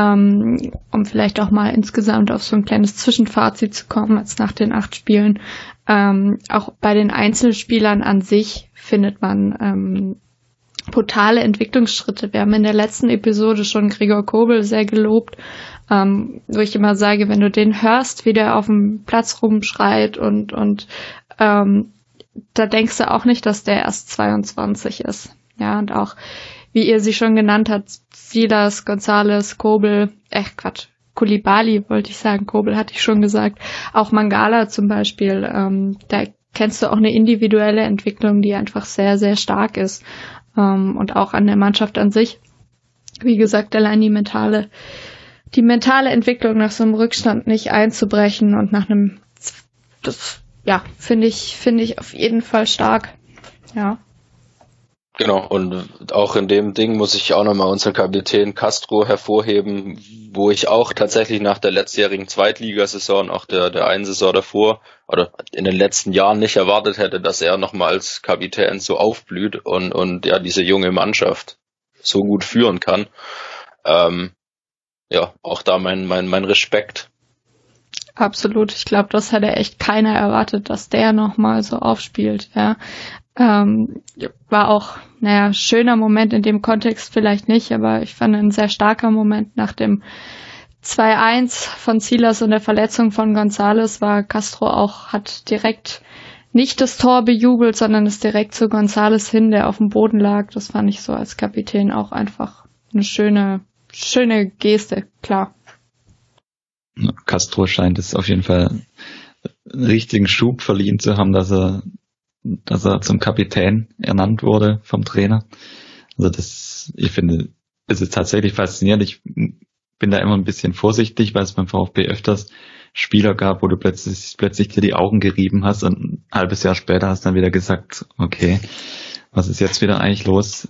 um vielleicht auch mal insgesamt auf so ein kleines Zwischenfazit zu kommen, als nach den 8 Spielen. Auch bei den Einzelspielern an sich findet man brutale Entwicklungsschritte. Wir haben in der letzten Episode schon Gregor Kobel sehr gelobt, wo ich immer sage, wenn du den hörst, wie der auf dem Platz rumschreit und da denkst du auch nicht, dass der erst 22 ist. Ja, und auch, wie ihr sie schon genannt habt, Silas, González, Koulibaly wollte ich sagen, Kobel hatte ich schon gesagt. Auch Mangala zum Beispiel, da kennst du auch eine individuelle Entwicklung, die einfach sehr, sehr stark ist. Und auch an der Mannschaft an sich. Wie gesagt, allein die mentale Entwicklung nach so einem Rückstand nicht einzubrechen und nach einem, das, ja, finde ich auf jeden Fall stark. Ja. Genau, und auch in dem Ding muss ich auch nochmal unseren Kapitän Castro hervorheben, wo ich auch tatsächlich nach der letztjährigen Zweitligasaison, auch der einen Saison davor oder in den letzten Jahren nicht erwartet hätte, dass er nochmal als Kapitän so aufblüht und ja, diese junge Mannschaft so gut führen kann. Ja, auch da mein Respekt. Absolut, ich glaube, das hätte echt keiner erwartet, dass der nochmal so aufspielt, ja. War auch, schöner Moment in dem Kontext vielleicht nicht, aber ich fand ein sehr starker Moment nach dem 2-1 von Silas und der Verletzung von González war Castro auch, hat direkt nicht das Tor bejubelt, sondern ist direkt zu González hin, der auf dem Boden lag. Das fand ich so als Kapitän auch einfach eine schöne Geste, klar. Castro scheint es auf jeden Fall einen richtigen Schub verliehen zu haben, dass er zum Kapitän ernannt wurde vom Trainer. Also ich finde, es ist tatsächlich faszinierend. Ich bin da immer ein bisschen vorsichtig, weil es beim VfB öfters Spieler gab, wo du plötzlich dir die Augen gerieben hast und ein halbes Jahr später hast dann wieder gesagt, okay, was ist jetzt wieder eigentlich los?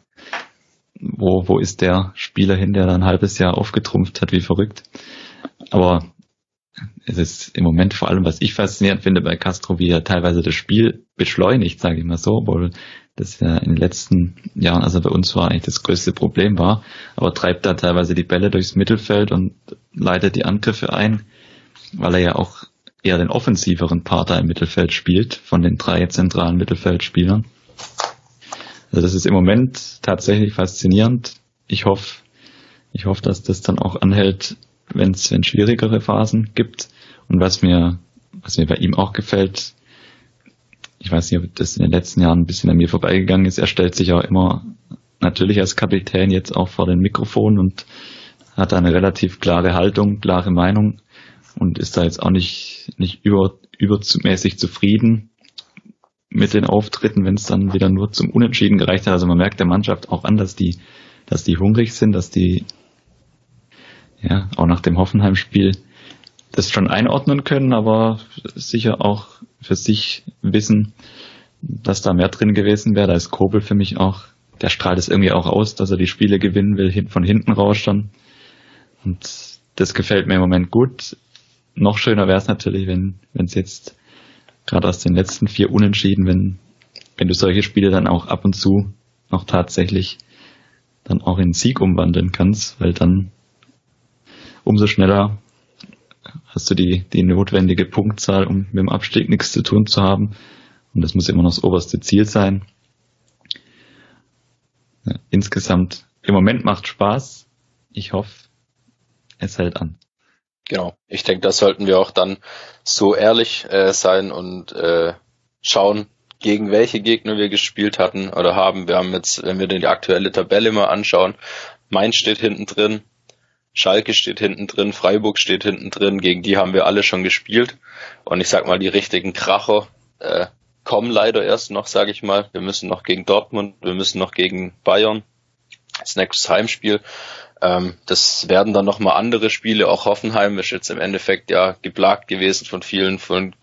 Wo ist der Spieler hin, der da ein halbes Jahr aufgetrumpft hat, wie verrückt? Aber es ist im Moment vor allem, was ich faszinierend finde bei Castro, wie er teilweise das Spiel beschleunigt, sage ich mal so, obwohl das ja in den letzten Jahren, also bei uns war eigentlich das größte Problem war, aber treibt da teilweise die Bälle durchs Mittelfeld und leitet die Angriffe ein, weil er ja auch eher den offensiveren Part da im Mittelfeld spielt, von den 3 zentralen Mittelfeldspielern. Also das ist im Moment tatsächlich faszinierend. Ich hoffe, dass das dann auch anhält, wenn es schwierigere Phasen gibt. Und was mir bei ihm auch gefällt, ich weiß nicht, ob das in den letzten Jahren ein bisschen an mir vorbeigegangen ist, er stellt sich auch immer natürlich als Kapitän jetzt auch vor den Mikrofon und hat eine relativ klare Haltung, klare Meinung und ist da jetzt auch nicht übermäßig zufrieden mit den Auftritten, wenn es dann wieder nur zum Unentschieden gereicht hat. Also man merkt der Mannschaft auch an, dass die hungrig sind, dass die ja auch nach dem Hoffenheim-Spiel das schon einordnen können, aber sicher auch für sich wissen, dass da mehr drin gewesen wäre. Da ist Kobel für mich auch, der strahlt es irgendwie auch aus, dass er die Spiele gewinnen will, von hinten raus dann. Und das gefällt mir im Moment gut. Noch schöner wäre es natürlich, wenn es jetzt gerade aus den letzten 4 Unentschieden, wenn du solche Spiele dann auch ab und zu noch tatsächlich dann auch in Sieg umwandeln kannst, weil dann umso schneller hast du die notwendige Punktzahl, um mit dem Abstieg nichts zu tun zu haben. Und das muss immer noch das oberste Ziel sein. Ja, insgesamt, im Moment macht Spaß. Ich hoffe, es hält an. Genau. Ich denke, da sollten wir auch dann so ehrlich sein und schauen, gegen welche Gegner wir gespielt hatten oder haben. Wir haben jetzt, wenn wir die aktuelle Tabelle mal anschauen, Mainz steht hinten drin, Schalke steht hinten drin, Freiburg steht hinten drin, gegen die haben wir alle schon gespielt. Und ich sag mal, die richtigen Kracher kommen leider erst noch, sage ich mal. Wir müssen noch gegen Dortmund, wir müssen noch gegen Bayern, das nächste Heimspiel. Das werden dann nochmal andere Spiele, auch Hoffenheim ist jetzt im Endeffekt ja geplagt gewesen von vielen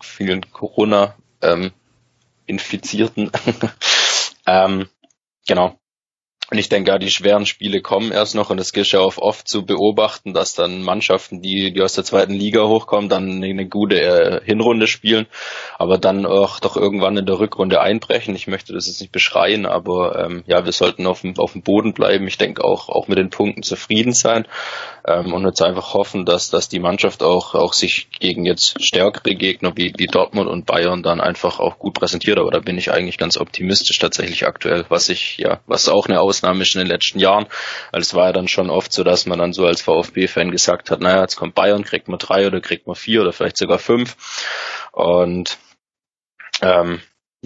Corona-Infizierten. Genau. Und ich denke, ja, die schweren Spiele kommen erst noch und es gilt ja auch oft zu beobachten, dass dann Mannschaften, die aus der 2. Liga hochkommen, dann eine gute Hinrunde spielen, aber dann auch doch irgendwann in der Rückrunde einbrechen. Ich möchte das jetzt nicht beschreien, aber ja, wir sollten auf dem Boden bleiben. Ich denke auch mit den Punkten zufrieden sein und jetzt einfach hoffen, dass die Mannschaft auch sich gegen jetzt stärkere Gegner wie Dortmund und Bayern dann einfach auch gut präsentiert. Aber da bin ich eigentlich ganz optimistisch tatsächlich aktuell, was auch eine Ausnahme ist in den letzten Jahren, weil es war ja dann schon oft so, dass man dann so als VfB-Fan gesagt hat, naja, jetzt kommt Bayern, kriegt man 3 oder kriegt man 4 oder vielleicht sogar 5 und ja,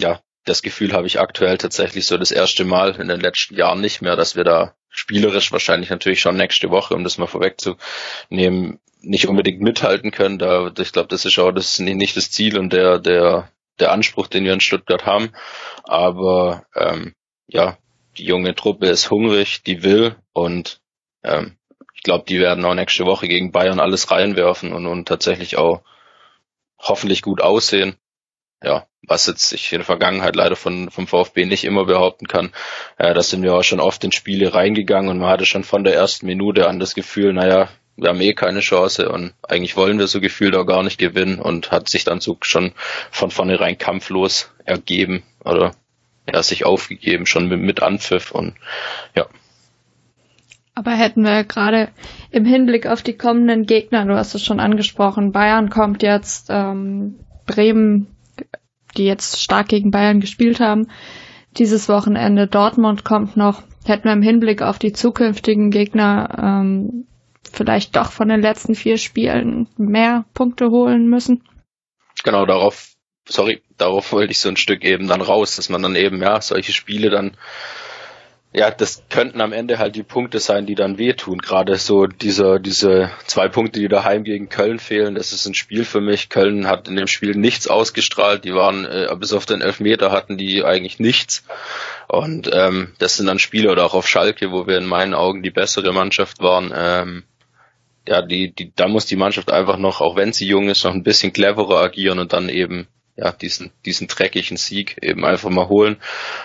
das Gefühl habe ich aktuell tatsächlich so das erste Mal in den letzten Jahren nicht mehr, dass wir da spielerisch wahrscheinlich natürlich schon nächste Woche, um das mal vorwegzunehmen, nicht unbedingt mithalten können. Ich glaube, das ist auch nicht das Ziel und der Anspruch, den wir in Stuttgart haben. Aber die junge Truppe ist hungrig, die will und ich glaube, die werden auch nächste Woche gegen Bayern alles reinwerfen und tatsächlich auch hoffentlich gut aussehen. Ja, was jetzt ich in der Vergangenheit leider vom VfB nicht immer behaupten kann. Da sind wir auch schon oft in Spiele reingegangen und man hatte schon von der ersten Minute an das Gefühl, wir haben keine Chance und eigentlich wollen wir so gefühlt auch gar nicht gewinnen und hat sich dann so schon von vornherein kampflos ergeben oder sich aufgegeben, schon mit Anpfiff und ja. Aber hätten wir gerade im Hinblick auf die kommenden Gegner, du hast es schon angesprochen, Bayern kommt jetzt, Bremen, die jetzt stark gegen Bayern gespielt haben, dieses Wochenende, Dortmund kommt noch, hätten wir im Hinblick auf die zukünftigen Gegner vielleicht doch von den letzten 4 Spielen mehr Punkte holen müssen? Genau, darauf wollte ich so ein Stück eben dann raus, dass man dann eben, solche Spiele dann, das könnten am Ende halt die Punkte sein, die dann wehtun. Gerade so diese 2 Punkte, die daheim gegen Köln fehlen, das ist ein Spiel für mich. Köln hat in dem Spiel nichts ausgestrahlt. Die waren, bis auf den Elfmeter hatten die eigentlich nichts. Und das sind dann Spiele oder auch auf Schalke, wo wir in meinen Augen die bessere Mannschaft waren. Da muss die Mannschaft einfach noch, auch wenn sie jung ist, noch ein bisschen cleverer agieren und dann eben diesen dreckigen Sieg eben einfach mal holen.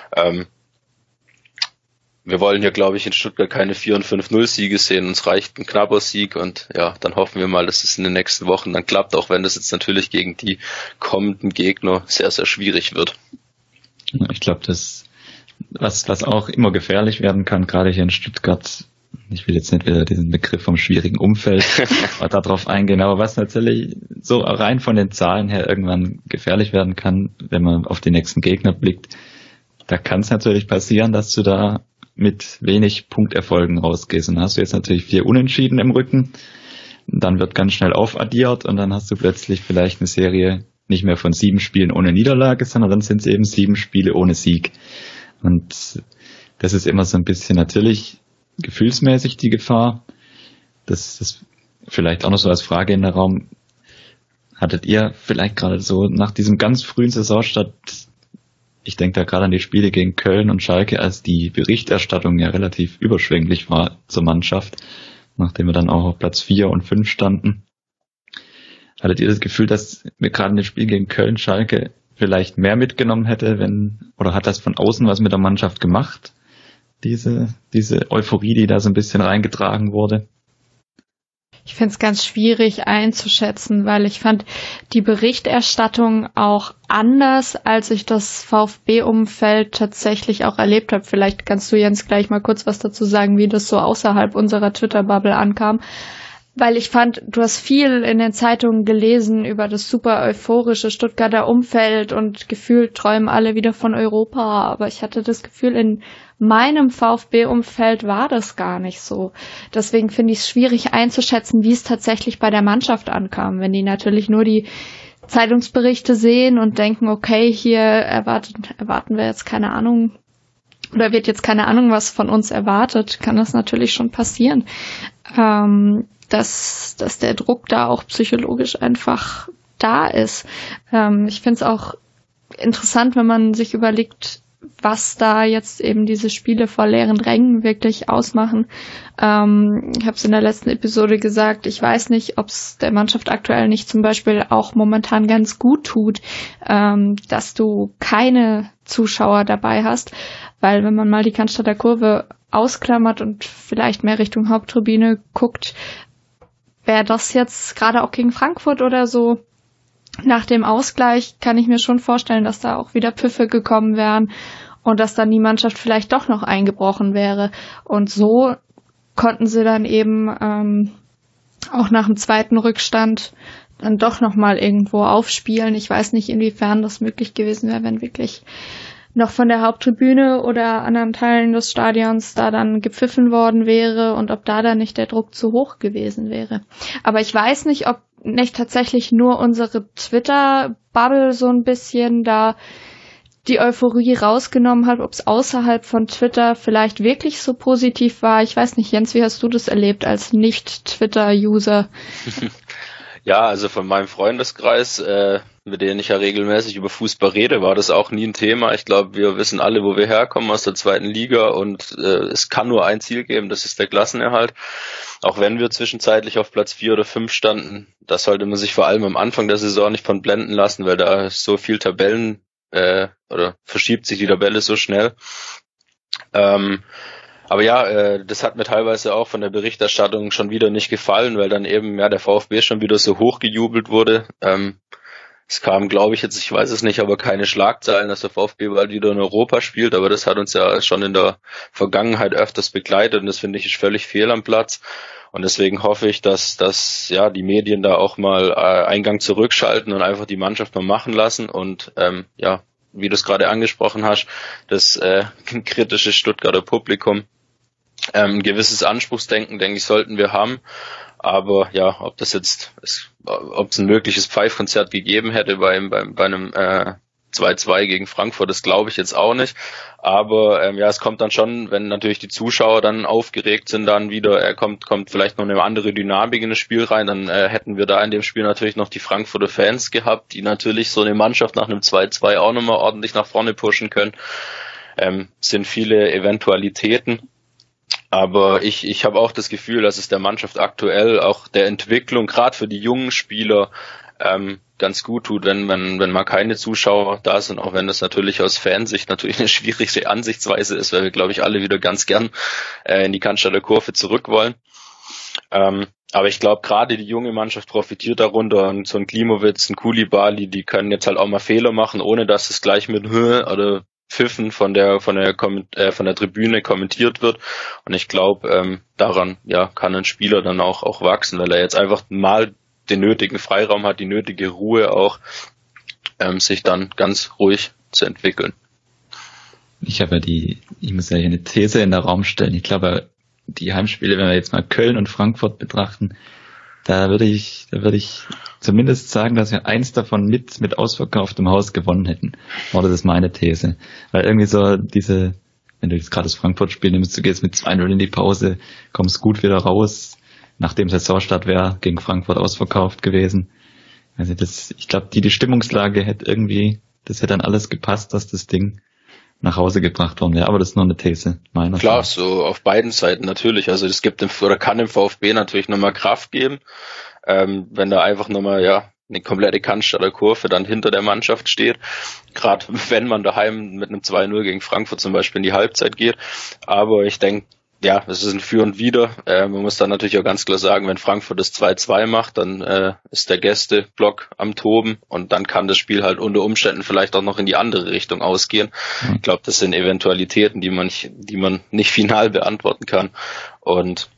Wir wollen hier, glaube ich, in Stuttgart keine 4- und 5-0-Siege sehen. Uns reicht ein knapper Sieg und dann hoffen wir mal, dass es in den nächsten Wochen dann klappt, auch wenn das jetzt natürlich gegen die kommenden Gegner sehr, sehr schwierig wird. Ich glaube, das, was auch immer gefährlich werden kann, gerade hier in Stuttgart, ich will jetzt nicht wieder diesen Begriff vom schwierigen Umfeld darauf eingehen, aber was natürlich so rein von den Zahlen her irgendwann gefährlich werden kann, wenn man auf die nächsten Gegner blickt, da kann es natürlich passieren, dass du da mit wenig Punkterfolgen rausgehst. Und dann hast du jetzt natürlich 4 Unentschieden im Rücken, dann wird ganz schnell aufaddiert und dann hast du plötzlich vielleicht eine Serie nicht mehr von 7 Spielen ohne Niederlage, sondern dann sind es eben 7 Spiele ohne Sieg. Und das ist immer so ein bisschen natürlich gefühlsmäßig die Gefahr. Das ist vielleicht auch noch so als Frage in den Raum. Hattet ihr vielleicht gerade so nach diesem ganz frühen Saisonstart, ich denke da gerade an die Spiele gegen Köln und Schalke, als die Berichterstattung ja relativ überschwänglich war zur Mannschaft, nachdem wir dann auch auf Platz 4 und 5 standen. Hattet ihr das Gefühl, dass wir gerade in dem Spiel gegen Köln, Schalke vielleicht mehr mitgenommen hätte, oder hat das von außen was mit der Mannschaft gemacht? Diese Euphorie, die da so ein bisschen reingetragen wurde? Ich finde es ganz schwierig einzuschätzen, weil ich fand die Berichterstattung auch anders, als ich das VfB-Umfeld tatsächlich auch erlebt habe. Vielleicht kannst du, Jens, gleich mal kurz was dazu sagen, wie das so außerhalb unserer Twitter-Bubble ankam. Weil ich fand, du hast viel in den Zeitungen gelesen über das super euphorische Stuttgarter Umfeld und gefühlt träumen alle wieder von Europa. Aber ich hatte das Gefühl, in meinem VfB-Umfeld war das gar nicht so. Deswegen finde ich es schwierig einzuschätzen, wie es tatsächlich bei der Mannschaft ankam. Wenn die natürlich nur die Zeitungsberichte sehen und denken, okay, hier erwarten wir jetzt keine Ahnung, oder wird jetzt keine Ahnung, was von uns erwartet, kann das natürlich schon passieren. Dass der Druck da auch psychologisch einfach da ist. Ich finde es auch interessant, wenn man sich überlegt, was da jetzt eben diese Spiele vor leeren Rängen wirklich ausmachen. Ich habe es in der letzten Episode gesagt, ich weiß nicht, ob es der Mannschaft aktuell nicht zum Beispiel auch momentan ganz gut tut, dass du keine Zuschauer dabei hast, weil wenn man mal die Cannstatter Kurve ausklammert und vielleicht mehr Richtung Haupttribüne guckt, wäre das jetzt gerade auch gegen Frankfurt oder so, nach dem Ausgleich kann ich mir schon vorstellen, dass da auch wieder Pfiffe gekommen wären und dass dann die Mannschaft vielleicht doch noch eingebrochen wäre. Und so konnten sie dann eben auch nach dem zweiten Rückstand dann doch nochmal irgendwo aufspielen. Ich weiß nicht, inwiefern das möglich gewesen wäre, wenn wirklich noch von der Haupttribüne oder anderen Teilen des Stadions da dann gepfiffen worden wäre und ob da dann nicht der Druck zu hoch gewesen wäre. Aber ich weiß nicht, ob nicht tatsächlich nur unsere Twitter-Bubble so ein bisschen da die Euphorie rausgenommen hat, ob es außerhalb von Twitter vielleicht wirklich so positiv war. Ich weiß nicht, Jens, wie hast du das erlebt als Nicht-Twitter-User? Ja, also von meinem Freundeskreis, mit denen ich ja regelmäßig über Fußball rede, war das auch nie ein Thema. Ich glaube, wir wissen alle, wo wir herkommen, aus der 2. Liga, und es kann nur ein Ziel geben, das ist der Klassenerhalt. Auch wenn wir zwischenzeitlich auf Platz 4 oder 5 standen, das sollte man sich vor allem am Anfang der Saison nicht von blenden lassen, weil da ist so viel Tabellen oder verschiebt sich die Tabelle so schnell. Aber ja, das hat mir teilweise auch von der Berichterstattung schon wieder nicht gefallen, weil dann eben der VfB schon wieder so hochgejubelt wurde. Es kam, glaube ich, jetzt, ich weiß es nicht, aber keine Schlagzeilen, dass der VfB bald wieder in Europa spielt, aber das hat uns ja schon in der Vergangenheit öfters begleitet und das finde ich ist völlig fehl am Platz. Und deswegen hoffe ich, dass die Medien da auch mal Eingang zurückschalten und einfach die Mannschaft mal machen lassen und wie du es gerade angesprochen hast, das kritische Stuttgarter Publikum. Ein gewisses Anspruchsdenken, denke ich, sollten wir haben. Aber ja, ob es ein mögliches Pfeifkonzert gegeben hätte bei einem 2-2 gegen Frankfurt, das glaube ich jetzt auch nicht. Aber es kommt dann schon, wenn natürlich die Zuschauer dann aufgeregt sind, dann wieder, kommt vielleicht noch eine andere Dynamik in das Spiel rein, dann hätten wir da in dem Spiel natürlich noch die Frankfurter Fans gehabt, die natürlich so eine Mannschaft nach einem 2-2 auch nochmal ordentlich nach vorne pushen können. Sind viele Eventualitäten. Aber ich habe auch das Gefühl, dass es der Mannschaft aktuell, auch der Entwicklung, gerade für die jungen Spieler, ganz gut tut, wenn mal keine Zuschauer da sind, auch wenn das natürlich aus Fansicht natürlich eine schwierige Ansichtsweise ist, weil wir, glaube ich, alle wieder ganz gern in die Cannstatter Kurve zurück wollen. Aber ich glaube, gerade die junge Mannschaft profitiert darunter, und so ein Klimowitz, ein Koulibaly, die können jetzt halt auch mal Fehler machen, ohne dass es gleich mit oder Pfiffen von der Tribüne kommentiert wird. Und ich glaube, daran kann ein Spieler dann auch wachsen, weil er jetzt einfach mal den nötigen Freiraum hat, die nötige Ruhe auch, sich dann ganz ruhig zu entwickeln. Ich muss ja hier eine These in den Raum stellen. Ich glaube, die Heimspiele, wenn wir jetzt mal Köln und Frankfurt betrachten, da würde ich zumindest sagen, dass wir eins davon mit ausverkauftem Haus gewonnen hätten. Oder das ist meine These. Weil irgendwie so wenn du jetzt gerade das Frankfurt-Spiel nimmst, du gehst mit 2-0 in die Pause, kommst gut wieder raus, nachdem Saisonstart wäre gegen Frankfurt ausverkauft gewesen. Also ich glaube, die Stimmungslage das hätte dann alles gepasst, dass das Ding nach Hause gebracht worden wäre. Aber das ist nur eine These meiner. Klar, so auf beiden Seiten natürlich. Also es kann dem VfB natürlich nochmal Kraft geben, wenn da einfach nochmal eine komplette Cannstatter Kurve dann hinter der Mannschaft steht. Gerade wenn man daheim mit einem 2-0 gegen Frankfurt zum Beispiel in die Halbzeit geht. Aber ich denke, es ist ein Für und Wider. Man muss dann natürlich auch ganz klar sagen, wenn Frankfurt das 2-2 macht, dann ist der Gästeblock am Toben und dann kann das Spiel halt unter Umständen vielleicht auch noch in die andere Richtung ausgehen. Ich glaube, das sind Eventualitäten, die man nicht final beantworten kann. Und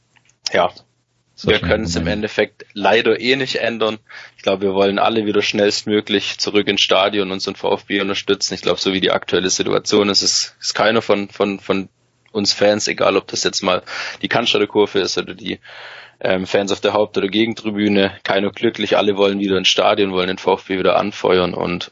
wir können es im Endeffekt leider nicht ändern. Ich glaube, wir wollen alle wieder schnellstmöglich zurück ins Stadion und unseren VfB unterstützen. Ich glaube, so wie die aktuelle Situation ist, ist keiner von uns Fans, egal ob das jetzt mal die Cannstatter Kurve ist oder die Fans auf der Haupt- oder Gegentribüne, keiner glücklich, alle wollen wieder ins Stadion, wollen den VfB wieder anfeuern und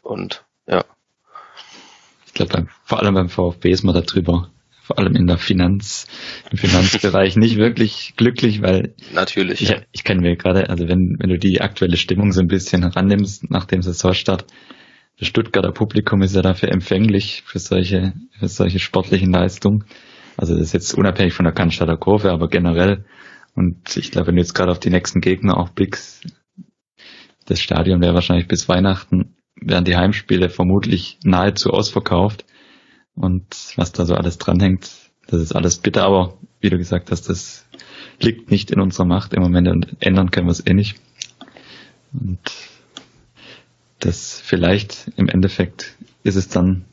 Ich glaube, vor allem beim VfB ist man darüber, vor allem im Finanzbereich nicht wirklich glücklich, weil natürlich ich kann mir gerade, also wenn du die aktuelle Stimmung so ein bisschen herannimmst nach dem Saisonstart, das Stuttgarter Publikum ist ja dafür empfänglich für solche sportlichen Leistungen. Also das ist jetzt unabhängig von der Cannstatter Kurve, aber generell. Und ich glaube, wenn du jetzt gerade auf die nächsten Gegner auch blickst, das Stadion wäre wahrscheinlich bis Weihnachten, wären die Heimspiele vermutlich nahezu ausverkauft. Und was da so alles dranhängt, das ist alles bitter. Aber wie du gesagt hast, das liegt nicht in unserer Macht im Moment und ändern können wir es nicht. Und das vielleicht im Endeffekt ist es dann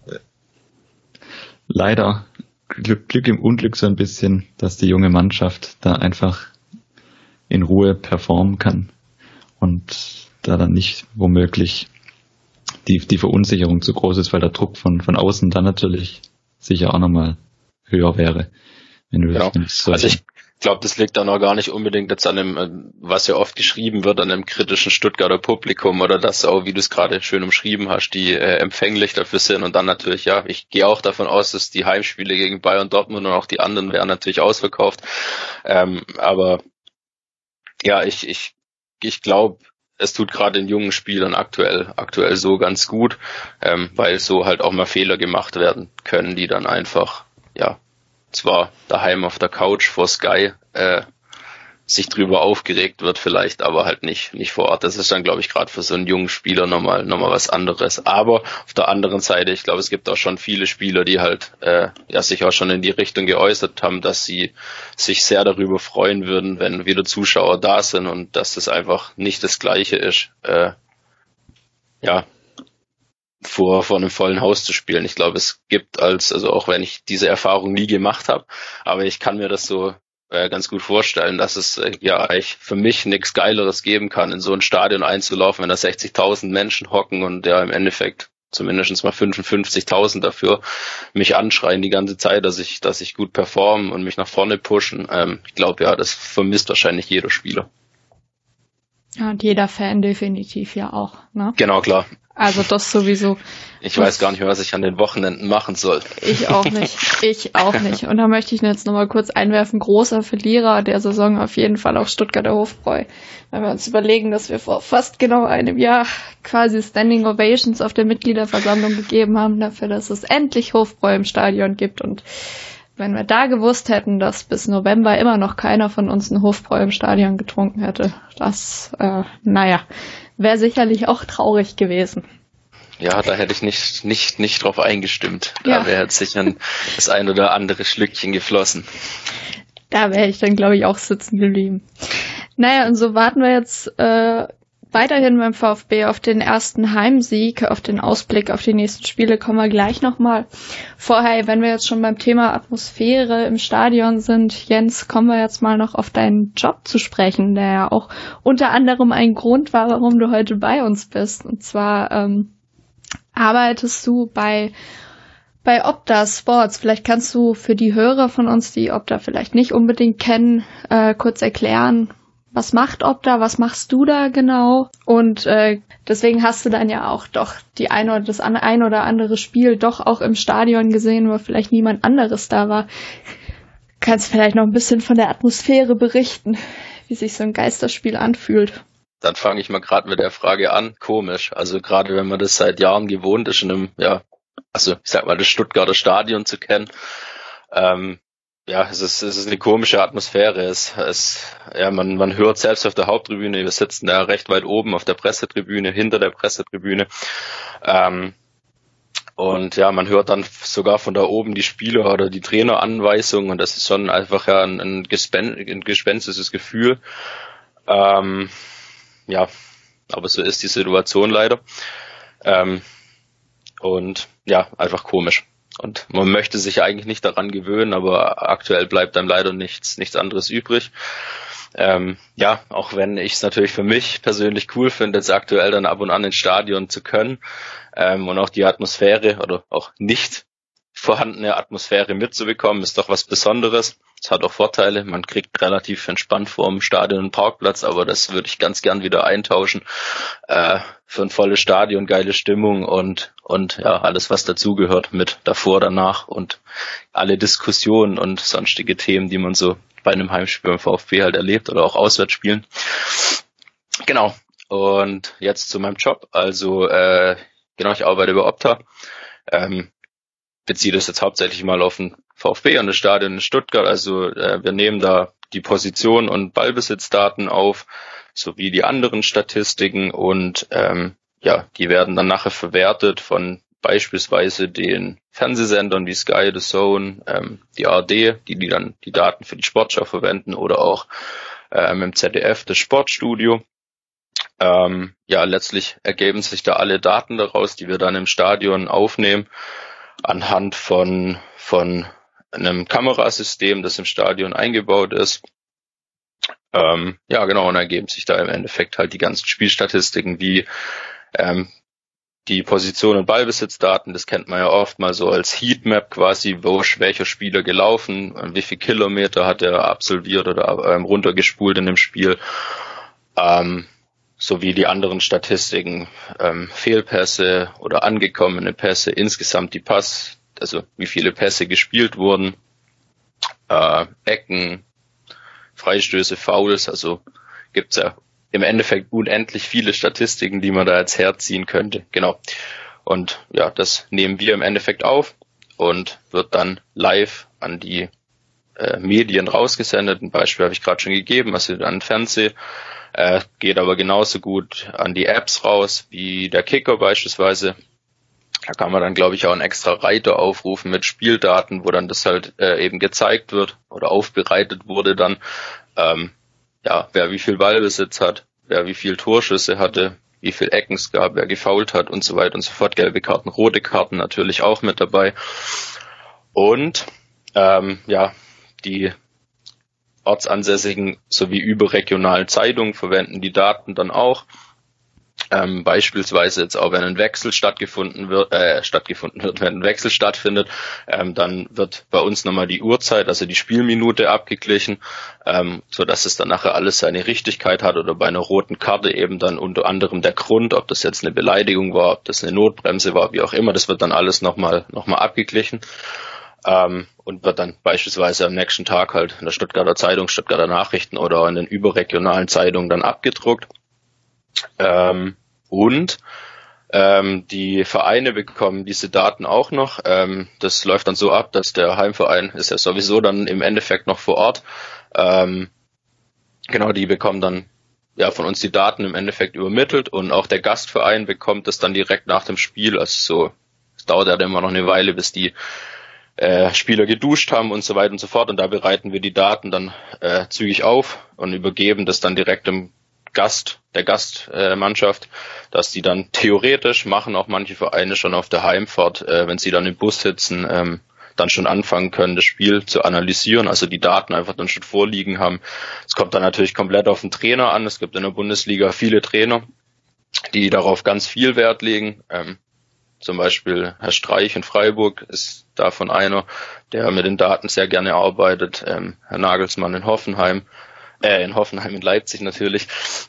leider Glück im Unglück so ein bisschen, dass die junge Mannschaft da einfach in Ruhe performen kann und da dann nicht womöglich die Verunsicherung zu groß ist, weil der Druck von außen dann natürlich sicher auch nochmal höher wäre. Wenn du also Ich glaube, das liegt dann auch gar nicht unbedingt jetzt an dem, was ja oft geschrieben wird, an dem kritischen Stuttgarter Publikum oder das auch, wie du es gerade schön umschrieben hast, die empfänglich dafür sind. Und dann natürlich, ja, ich gehe auch davon aus, dass die Heimspiele gegen Bayern, Dortmund und auch die anderen wären natürlich ausverkauft. Aber ja, ich glaube, es tut gerade den jungen Spielern aktuell so ganz gut, weil so halt auch mal Fehler gemacht werden können, die dann einfach, ja, zwar daheim auf der Couch vor Sky sich drüber aufgeregt wird vielleicht, aber halt nicht vor Ort. Das ist dann, glaube ich, gerade für so einen jungen Spieler nochmal was anderes. Aber auf der anderen Seite, ich glaube, es gibt auch schon viele Spieler, die halt sich auch schon in die Richtung geäußert haben, dass sie sich sehr darüber freuen würden, wenn wieder Zuschauer da sind und dass das einfach nicht das Gleiche ist, vor einem vollen Haus zu spielen. Ich glaube, es gibt also auch wenn ich diese Erfahrung nie gemacht habe, aber ich kann mir das so ganz gut vorstellen, dass es eigentlich für mich nichts Geileres geben kann, in so ein Stadion einzulaufen, wenn da 60.000 Menschen hocken und im Endeffekt zumindest mal 55.000 dafür mich anschreien die ganze Zeit, dass ich gut performe und mich nach vorne pushen. Ich glaube, das vermisst wahrscheinlich jeder Spieler. Ja, und jeder Fan definitiv ja auch, ne? Genau, klar. Also das sowieso. Ich weiß gar nicht mehr, was ich an den Wochenenden machen soll. Ich auch nicht. Und da möchte ich jetzt nochmal kurz einwerfen, großer Verlierer der Saison auf jeden Fall auch Stuttgarter Hofbräu. Wenn wir uns überlegen, dass wir vor fast genau einem Jahr quasi Standing Ovations auf der Mitgliederversammlung gegeben haben dafür, dass es endlich Hofbräu im Stadion gibt. Und wenn wir da gewusst hätten, dass bis November immer noch keiner von uns einen Hofbräu im Stadion getrunken hätte, das, wäre sicherlich auch traurig gewesen. Ja, da hätte ich nicht drauf eingestimmt. Da wäre jetzt sicher das ein oder andere Schlückchen geflossen. Da wäre ich dann, glaube ich, auch sitzen geblieben. Naja, und so warten wir jetzt weiterhin beim VfB auf den ersten Heimsieg, auf den Ausblick auf die nächsten Spiele kommen wir gleich nochmal. Vorher, wenn wir jetzt schon beim Thema Atmosphäre im Stadion sind, Jens, kommen wir jetzt mal noch auf deinen Job zu sprechen, der ja auch unter anderem ein Grund war, warum du heute bei uns bist. Und zwar arbeitest du bei Opta Sports. Vielleicht kannst du für die Hörer von uns, die Opta vielleicht nicht unbedingt kennen, kurz erklären, was macht Opta, was machst du da genau? Und deswegen hast du dann ja auch doch das ein oder andere Spiel doch auch im Stadion gesehen, wo vielleicht niemand anderes da war. Kannst vielleicht noch ein bisschen von der Atmosphäre berichten, wie sich so ein Geisterspiel anfühlt? Dann fange ich mal gerade mit der Frage an. Komisch. Also gerade wenn man das seit Jahren gewohnt ist, ich sag mal, das Stuttgarter Stadion zu kennen, es ist eine komische Atmosphäre. Man hört selbst auf der Haupttribüne, wir sitzen da recht weit oben auf der Pressetribüne, hinter der Pressetribüne. Man hört dann sogar von da oben die Spieler oder die Traineranweisungen und das ist schon einfach ein gespenstisches Gefühl. Aber so ist die Situation leider. Einfach komisch. Und man möchte sich eigentlich nicht daran gewöhnen, aber aktuell bleibt einem leider nichts anderes übrig. Auch wenn ich es natürlich für mich persönlich cool finde, jetzt aktuell dann ab und an ins Stadion zu können und auch die Atmosphäre oder auch nicht vorhandene Atmosphäre mitzubekommen, ist doch was Besonderes. Es hat auch Vorteile, man kriegt relativ entspannt vorm Stadion einen Parkplatz, aber das würde ich ganz gern wieder eintauschen für ein volles Stadion, geile Stimmung und alles, was dazugehört mit davor, danach und alle Diskussionen und sonstige Themen, die man so bei einem Heimspiel beim VfB halt erlebt oder auch Auswärtsspielen. Genau. Und jetzt zu meinem Job. Also ich arbeite bei Opta. Beziehe das jetzt hauptsächlich mal auf den VfB und das Stadion in Stuttgart. Also wir nehmen da die Position und Ballbesitzdaten auf, sowie die anderen Statistiken und die werden dann nachher verwertet von beispielsweise den Fernsehsendern wie Sky, The Zone, die ARD, die dann die Daten für die Sportschau verwenden oder auch im ZDF das Sportstudio. Letztlich ergeben sich da alle Daten daraus, die wir dann im Stadion aufnehmen, anhand von einem Kamerasystem, das im Stadion eingebaut ist. Und ergeben sich da im Endeffekt halt die ganzen Spielstatistiken wie die Position- und Ballbesitzdaten, das kennt man ja oft mal so als Heatmap quasi, wo ist welcher Spieler gelaufen, wie viel Kilometer hat er absolviert oder runtergespult in dem Spiel, sowie die anderen Statistiken, Fehlpässe oder angekommene Pässe, insgesamt die also wie viele Pässe gespielt wurden, Ecken, Freistöße, Fouls, also gibt's ja im Endeffekt unendlich viele Statistiken, die man da jetzt herziehen könnte. Genau. Und ja, das nehmen wir im Endeffekt auf und wird dann live an die Medien rausgesendet. Ein Beispiel habe ich gerade schon gegeben, also an den Fernseher. Geht aber genauso gut an die Apps raus, wie der Kicker beispielsweise. Da kann man dann, glaube ich, auch einen extra Reiter aufrufen mit Spieldaten, wo dann das halt eben gezeigt wird oder aufbereitet wurde dann, wer wie viel Ballbesitz hat, wer wie viel Torschüsse hatte, wie viel Ecken es gab, wer gefoult hat und so weiter und so fort. Gelbe Karten, rote Karten natürlich auch mit dabei. Und die ortsansässigen sowie überregionalen Zeitungen verwenden die Daten dann auch. Beispielsweise jetzt auch, wenn ein Wechsel wenn ein Wechsel stattfindet, dann wird bei uns nochmal die Uhrzeit, also die Spielminute abgeglichen, so dass es dann nachher alles seine Richtigkeit hat, oder bei einer roten Karte eben dann unter anderem der Grund, ob das jetzt eine Beleidigung war, ob das eine Notbremse war, wie auch immer, das wird dann alles nochmal abgeglichen. Und wird dann beispielsweise am nächsten Tag halt in der Stuttgarter Zeitung, Stuttgarter Nachrichten oder in den überregionalen Zeitungen dann abgedruckt. Die Vereine bekommen diese Daten auch noch. Das läuft dann so ab, dass der Heimverein ist ja sowieso dann im Endeffekt noch vor Ort. Die bekommen dann von uns die Daten im Endeffekt übermittelt, und auch der Gastverein bekommt das dann direkt nach dem Spiel. Also es dauert ja immer noch eine Weile, bis die Spieler geduscht haben und so weiter und so fort. Und da bereiten wir die Daten dann zügig auf und übergeben das dann direkt der Gastmannschaft, dass die dann theoretisch, machen auch manche Vereine schon auf der Heimfahrt, wenn sie dann im Bus sitzen, dann schon anfangen können, das Spiel zu analysieren, also die Daten einfach dann schon vorliegen haben. Es kommt dann natürlich komplett auf den Trainer an. Es gibt in der Bundesliga viele Trainer, die darauf ganz viel Wert legen. Zum Beispiel Herr Streich in Freiburg ist davon einer, der mit den Daten sehr gerne arbeitet. Herr Nagelsmann in Hoffenheim in Leipzig natürlich,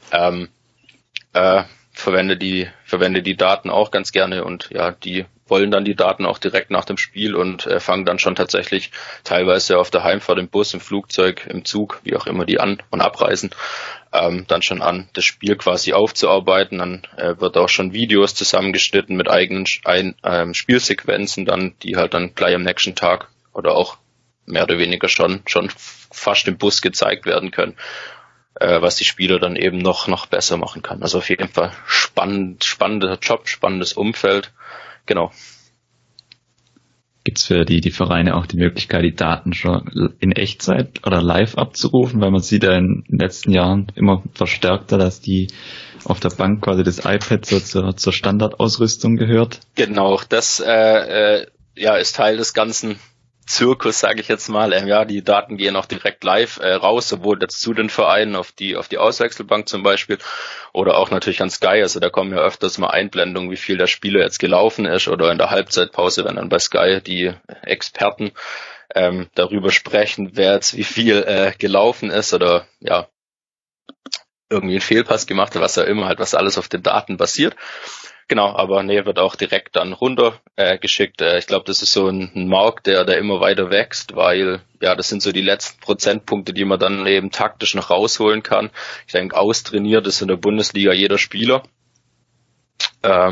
verwende die Daten auch ganz gerne, und die wollen dann die Daten auch direkt nach dem Spiel und fangen dann schon tatsächlich teilweise auf der Heimfahrt im Bus, im Flugzeug, im Zug, wie auch immer die an- und abreisen, dann schon an, das Spiel quasi aufzuarbeiten. Dann wird auch schon Videos zusammengeschnitten mit eigenen Spielsequenzen, dann, die halt dann gleich am nächsten Tag oder auch mehr oder weniger schon fast im Bus gezeigt werden können, was die Spieler dann eben noch besser machen kann. Also auf jeden Fall spannender Job, spannendes Umfeld. Genau. Gibt es für die Vereine auch die Möglichkeit, die Daten schon in Echtzeit oder live abzurufen? Weil man sieht ja in den letzten Jahren immer verstärkter, dass die auf der Bank quasi das iPad so zur Standardausrüstung gehört. Genau, das ist Teil des ganzen Zirkus, sage ich jetzt mal. Die Daten gehen auch direkt live raus, sowohl jetzt zu den Vereinen auf die Auswechselbank zum Beispiel, oder auch natürlich an Sky. Also da kommen ja öfters mal Einblendungen, wie viel der Spieler jetzt gelaufen ist, oder in der Halbzeitpause, wenn dann bei Sky die Experten darüber sprechen, wer jetzt wie viel gelaufen ist oder irgendwie einen Fehlpass gemacht hat, was ja immer halt, was alles auf den Daten basiert. Genau, aber wird auch direkt dann runter geschickt. Ich glaube, das ist so ein Markt, der immer weiter wächst, weil das sind so die letzten Prozentpunkte, die man dann eben taktisch noch rausholen kann. Ich denke, austrainiert ist in der Bundesliga jeder Spieler. Da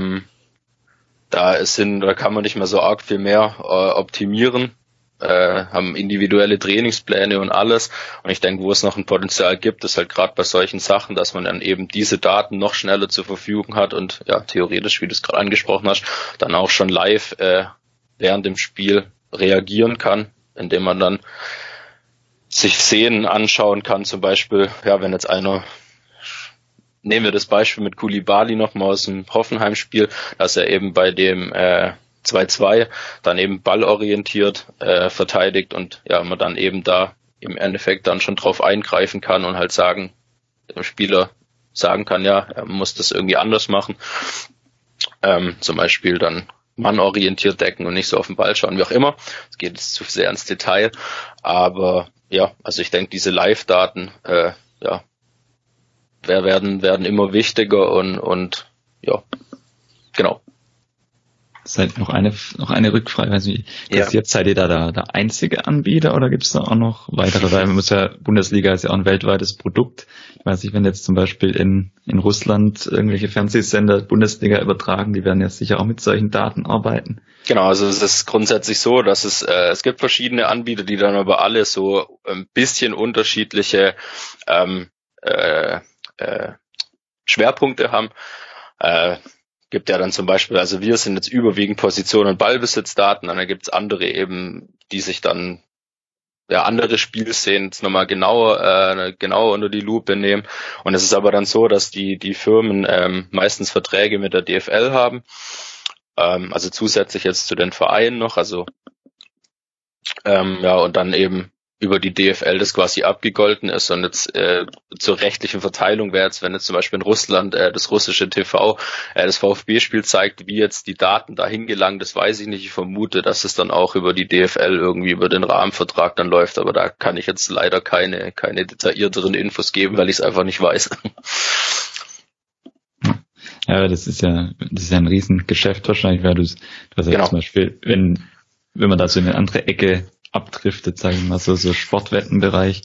kann man nicht mehr so arg viel mehr optimieren. Haben individuelle Trainingspläne und alles. Und ich denke, wo es noch ein Potenzial gibt, ist halt gerade bei solchen Sachen, dass man dann eben diese Daten noch schneller zur Verfügung hat und theoretisch, wie du es gerade angesprochen hast, dann auch schon live während dem Spiel reagieren kann, indem man dann sich Szenen anschauen kann. Zum Beispiel, wenn jetzt nehmen wir das Beispiel mit Koulibaly nochmal aus dem Hoffenheim-Spiel, dass er eben bei dem 2-2 dann eben ballorientiert verteidigt und man dann eben da im Endeffekt dann schon drauf eingreifen kann und halt dem Spieler sagen kann, er muss das irgendwie anders machen. zum Beispiel dann mannorientiert decken und nicht so auf den Ball schauen, wie auch immer. Es geht jetzt zu sehr ins Detail, aber ja, also ich denke, diese Live-Daten, werden immer wichtiger und ja, genau. Seid noch eine Rückfrage, weiß nicht, jetzt seid ihr da der einzige Anbieter oder gibt es da auch noch weitere? Weil man muss ja, Bundesliga ist ja auch ein weltweites Produkt. Ich weiß nicht, wenn jetzt zum Beispiel in Russland irgendwelche Fernsehsender Bundesliga übertragen, die werden ja sicher auch mit solchen Daten arbeiten. Genau, also es ist grundsätzlich so, dass es gibt verschiedene Anbieter, die dann aber alle so ein bisschen unterschiedliche Schwerpunkte haben. Gibt ja dann zum Beispiel, also wir sind jetzt überwiegend Position- und Ballbesitzdaten, und dann gibt's andere eben, die sich dann andere Spielszenen jetzt nochmal genauer unter die Lupe nehmen. Und es ist aber dann so, dass die Firmen meistens Verträge mit der DFL haben, also zusätzlich jetzt zu den Vereinen noch, also und dann eben über die DFL das quasi abgegolten ist. Und jetzt zur rechtlichen Verteilung wäre jetzt, wenn jetzt zum Beispiel in Russland das russische TV das VfB-Spiel zeigt, wie jetzt die Daten dahin gelangen, das weiß ich nicht. Ich vermute, dass es dann auch über die DFL irgendwie über den Rahmenvertrag dann läuft, aber da kann ich jetzt leider keine detaillierteren Infos geben, weil ich es einfach nicht weiß. Ja, das ist ja ein Riesengeschäft wahrscheinlich, weil du hast ja genau. Zum Beispiel, wenn man da so in eine andere Ecke abdriftet, sagen wir mal so Sportwettenbereich,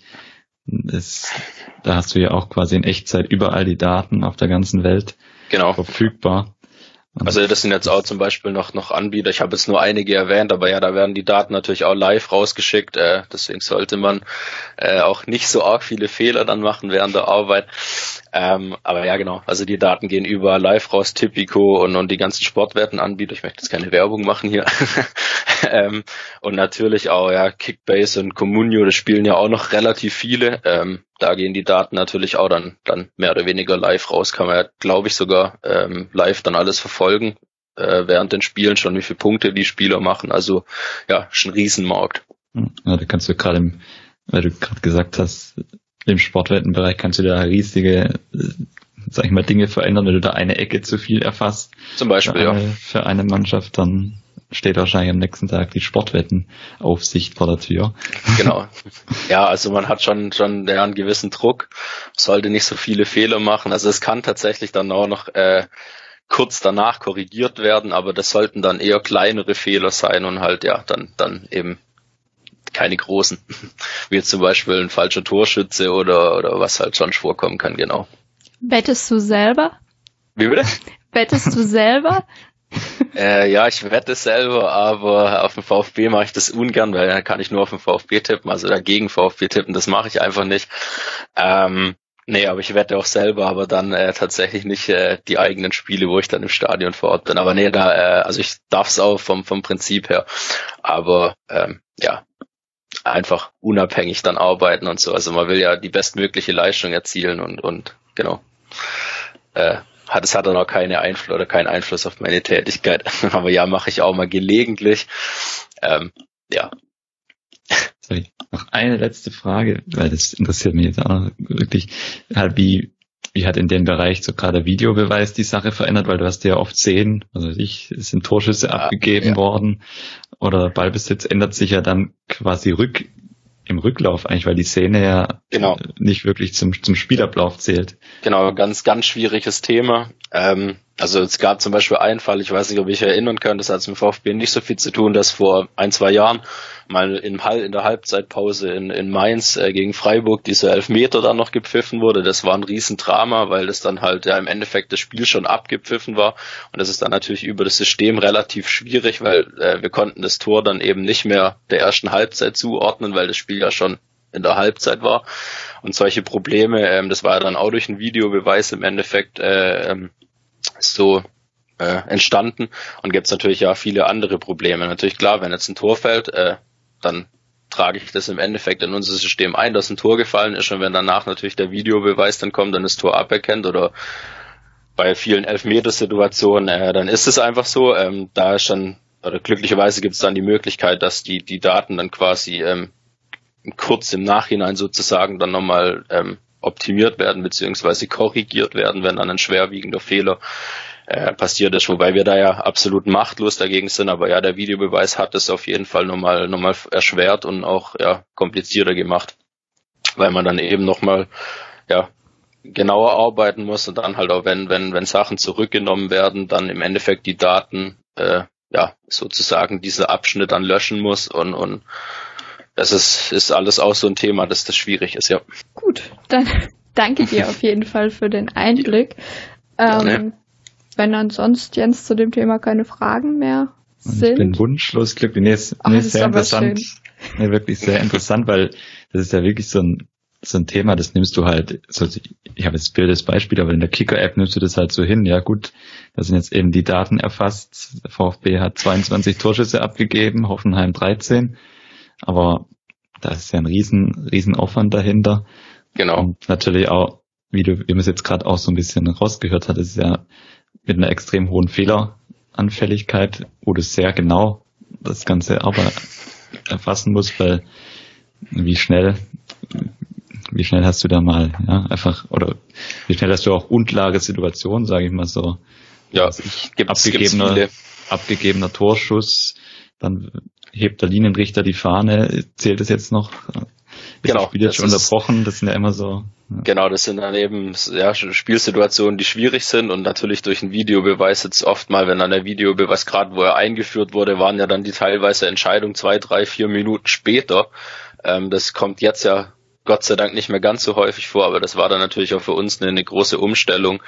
da hast du ja auch quasi in Echtzeit überall die Daten auf der ganzen Welt verfügbar. Also das sind jetzt auch zum Beispiel noch Anbieter, ich habe jetzt nur einige erwähnt, aber ja, da werden die Daten natürlich auch live rausgeschickt, deswegen sollte man auch nicht so arg viele Fehler dann machen während der Arbeit. Aber ja, genau, also die Daten gehen überall live raus, Tipico und die ganzen Sportwettenanbieter, ich möchte jetzt keine Werbung machen hier. Und natürlich auch, Kickbase und Comunio, das spielen ja auch noch relativ viele. Da gehen die Daten natürlich auch dann mehr oder weniger live raus, kann man ja, glaube ich, sogar live dann alles verfolgen, während den Spielen schon, wie viele Punkte die Spieler machen. Also ja, schon ein Riesenmarkt. Ja, da kannst du gerade, weil du gerade gesagt hast, im Sportwettenbereich kannst du da riesige, sag ich mal, Dinge verändern, wenn du da eine Ecke zu viel erfasst. Zum Beispiel, für eine Mannschaft, dann steht wahrscheinlich am nächsten Tag die Sportwettenaufsicht vor der Tür. Genau. Ja, also man hat schon einen gewissen Druck, sollte nicht so viele Fehler machen. Also es kann tatsächlich dann auch noch kurz danach korrigiert werden, aber das sollten dann eher kleinere Fehler sein und halt dann eben keine großen, wie jetzt zum Beispiel ein falscher Torschütze oder was halt schon vorkommen kann, genau. Wettest du selber? Wie bitte? Wettest du selber? Ja, ich wette selber, aber auf dem VfB mache ich das ungern, weil dann kann ich nur auf den VfB tippen, also dagegen VfB tippen, das mache ich einfach nicht. Nee, aber ich wette auch selber, aber dann tatsächlich nicht die eigenen Spiele, wo ich dann im Stadion vor Ort bin. Aber nee, also ich darf es auch vom Prinzip her, aber einfach unabhängig dann arbeiten und so. Also man will ja die bestmögliche Leistung erzielen und genau. Es hat dann auch keinen Einfluss auf meine Tätigkeit. Aber ja, mache ich auch mal gelegentlich. Sorry, noch eine letzte Frage, weil das interessiert mich jetzt auch noch wirklich, halt wie hat in dem Bereich so gerade Videobeweis die Sache verändert, weil du hast ja oft Szenen, also es sind Torschüsse abgegeben worden oder Ballbesitz ändert sich ja dann quasi im Rücklauf eigentlich, weil die Szene ja nicht wirklich zum Spielablauf zählt. Genau, ganz, ganz schwieriges Thema. Also es gab zum Beispiel einen Fall, ich weiß nicht, ob ich erinnern kann, das hat mit VfB nicht so viel zu tun, dass vor 1-2 Jahren mal in der Halbzeitpause in Mainz gegen Freiburg dieser Elfmeter dann noch gepfiffen wurde. Das war ein Riesendrama, weil das dann halt im Endeffekt das Spiel schon abgepfiffen war. Und das ist dann natürlich über das System relativ schwierig, weil wir konnten das Tor dann eben nicht mehr der ersten Halbzeit zuordnen, weil das Spiel ja schon in der Halbzeit war. Und solche Probleme, das war ja dann auch durch einen Videobeweis im Endeffekt entstanden, und gibt es natürlich ja viele andere Probleme. Natürlich klar, wenn jetzt ein Tor fällt, dann trage ich das im Endeffekt in unser System ein, dass ein Tor gefallen ist, und wenn danach natürlich der Videobeweis dann kommt, dann das Tor aberkennt, oder bei vielen Elfmetersituationen, dann ist es einfach so. Da ist dann, oder glücklicherweise gibt es dann die Möglichkeit, dass die Daten dann quasi kurz im Nachhinein sozusagen dann nochmal optimiert werden beziehungsweise korrigiert werden, wenn dann ein schwerwiegender Fehler passiert ist, wobei wir da ja absolut machtlos dagegen sind, aber ja, der Videobeweis hat es auf jeden Fall nochmal erschwert und auch komplizierter gemacht, weil man dann eben nochmal genauer arbeiten muss und dann halt auch, wenn Sachen zurückgenommen werden, dann im Endeffekt die Daten sozusagen dieser Abschnitt dann löschen muss und das ist alles auch so ein Thema, dass das schwierig ist, ja. Gut, dann danke dir auf jeden Fall für den Einblick. Wenn ansonsten, Jens, zu dem Thema keine Fragen mehr sind. Ich bin wunschlos glücklich. Nee, ist sehr interessant. Nee, wirklich sehr interessant, weil das ist ja wirklich so ein Thema, das nimmst du halt, ich habe jetzt blödes Beispiel, aber in der Kicker-App nimmst du das halt so hin. Ja gut, da sind jetzt eben die Daten erfasst. Der VfB hat 22 Torschüsse abgegeben, Hoffenheim 13. Aber da ist ja ein riesen Aufwand dahinter. Genau. Und natürlich auch, wie man es jetzt gerade auch so ein bisschen rausgehört hat, ist ja mit einer extrem hohen Fehleranfälligkeit, wo du sehr genau das Ganze aber erfassen musst, weil wie schnell hast du da mal, oder wie schnell hast du auch unklare Situationen, sage ich mal so. Ja, gibt's abgegebener Torschuss, dann hebt der Linienrichter die Fahne, zählt es jetzt noch? Genau. Das Spiel jetzt schon unterbrochen, das sind ja immer so. Ja. Genau, das sind dann eben Spielsituationen, die schwierig sind und natürlich durch einen Videobeweis jetzt oft mal, wenn dann der Videobeweis gerade, wo er eingeführt wurde, waren ja dann die teilweise Entscheidungen 2, 3, 4 Minuten später. Das kommt jetzt ja Gott sei Dank nicht mehr ganz so häufig vor, aber das war dann natürlich auch für uns eine große Umstellung.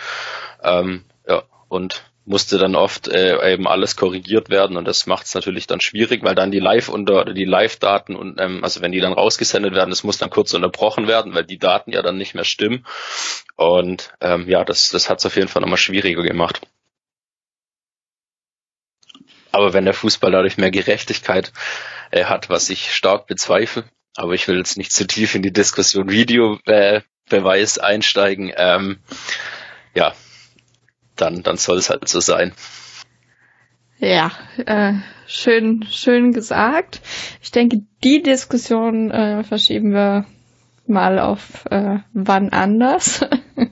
Und musste dann oft eben alles korrigiert werden und das macht es natürlich dann schwierig, weil dann die Live-Daten und also wenn die dann rausgesendet werden, das muss dann kurz unterbrochen werden, weil die Daten ja dann nicht mehr stimmen und das hat es auf jeden Fall nochmal schwieriger gemacht. Aber wenn der Fußball dadurch mehr Gerechtigkeit hat, was ich stark bezweifle, aber ich will jetzt nicht zu tief in die Diskussion Videobeweis einsteigen, dann soll es halt so sein. Ja, schön gesagt. Ich denke, die Diskussion verschieben wir mal auf wann anders.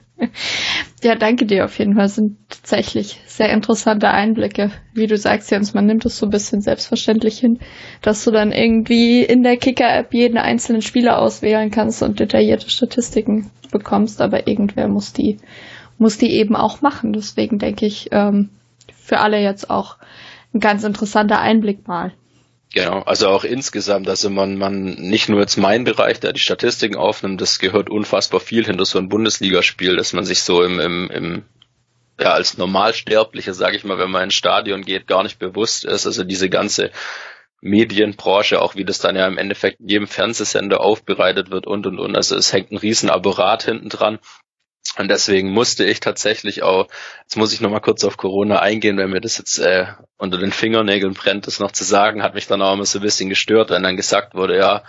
Ja, danke dir auf jeden Fall. Das sind tatsächlich sehr interessante Einblicke. Wie du sagst, Jens, man nimmt es so ein bisschen selbstverständlich hin, dass du dann irgendwie in der Kicker-App jeden einzelnen Spieler auswählen kannst und detaillierte Statistiken bekommst, aber irgendwer muss die eben auch machen. Deswegen denke ich, für alle jetzt auch ein ganz interessanter Einblick mal. Genau, also auch insgesamt, also man nicht nur jetzt mein Bereich, der die Statistiken aufnimmt, das gehört unfassbar viel hinter so ein Bundesligaspiel, dass man sich so als Normalsterblicher, sage ich mal, wenn man ins Stadion geht, gar nicht bewusst ist. Also diese ganze Medienbranche, auch wie das dann ja im Endeffekt in jedem Fernsehsender aufbereitet wird und. Also es hängt ein Riesenapparat hinten dran. Und deswegen musste ich tatsächlich auch, jetzt muss ich nochmal kurz auf Corona eingehen, wenn mir das jetzt unter den Fingernägeln brennt, das noch zu sagen, hat mich dann auch immer so ein bisschen gestört, wenn dann gesagt wurde,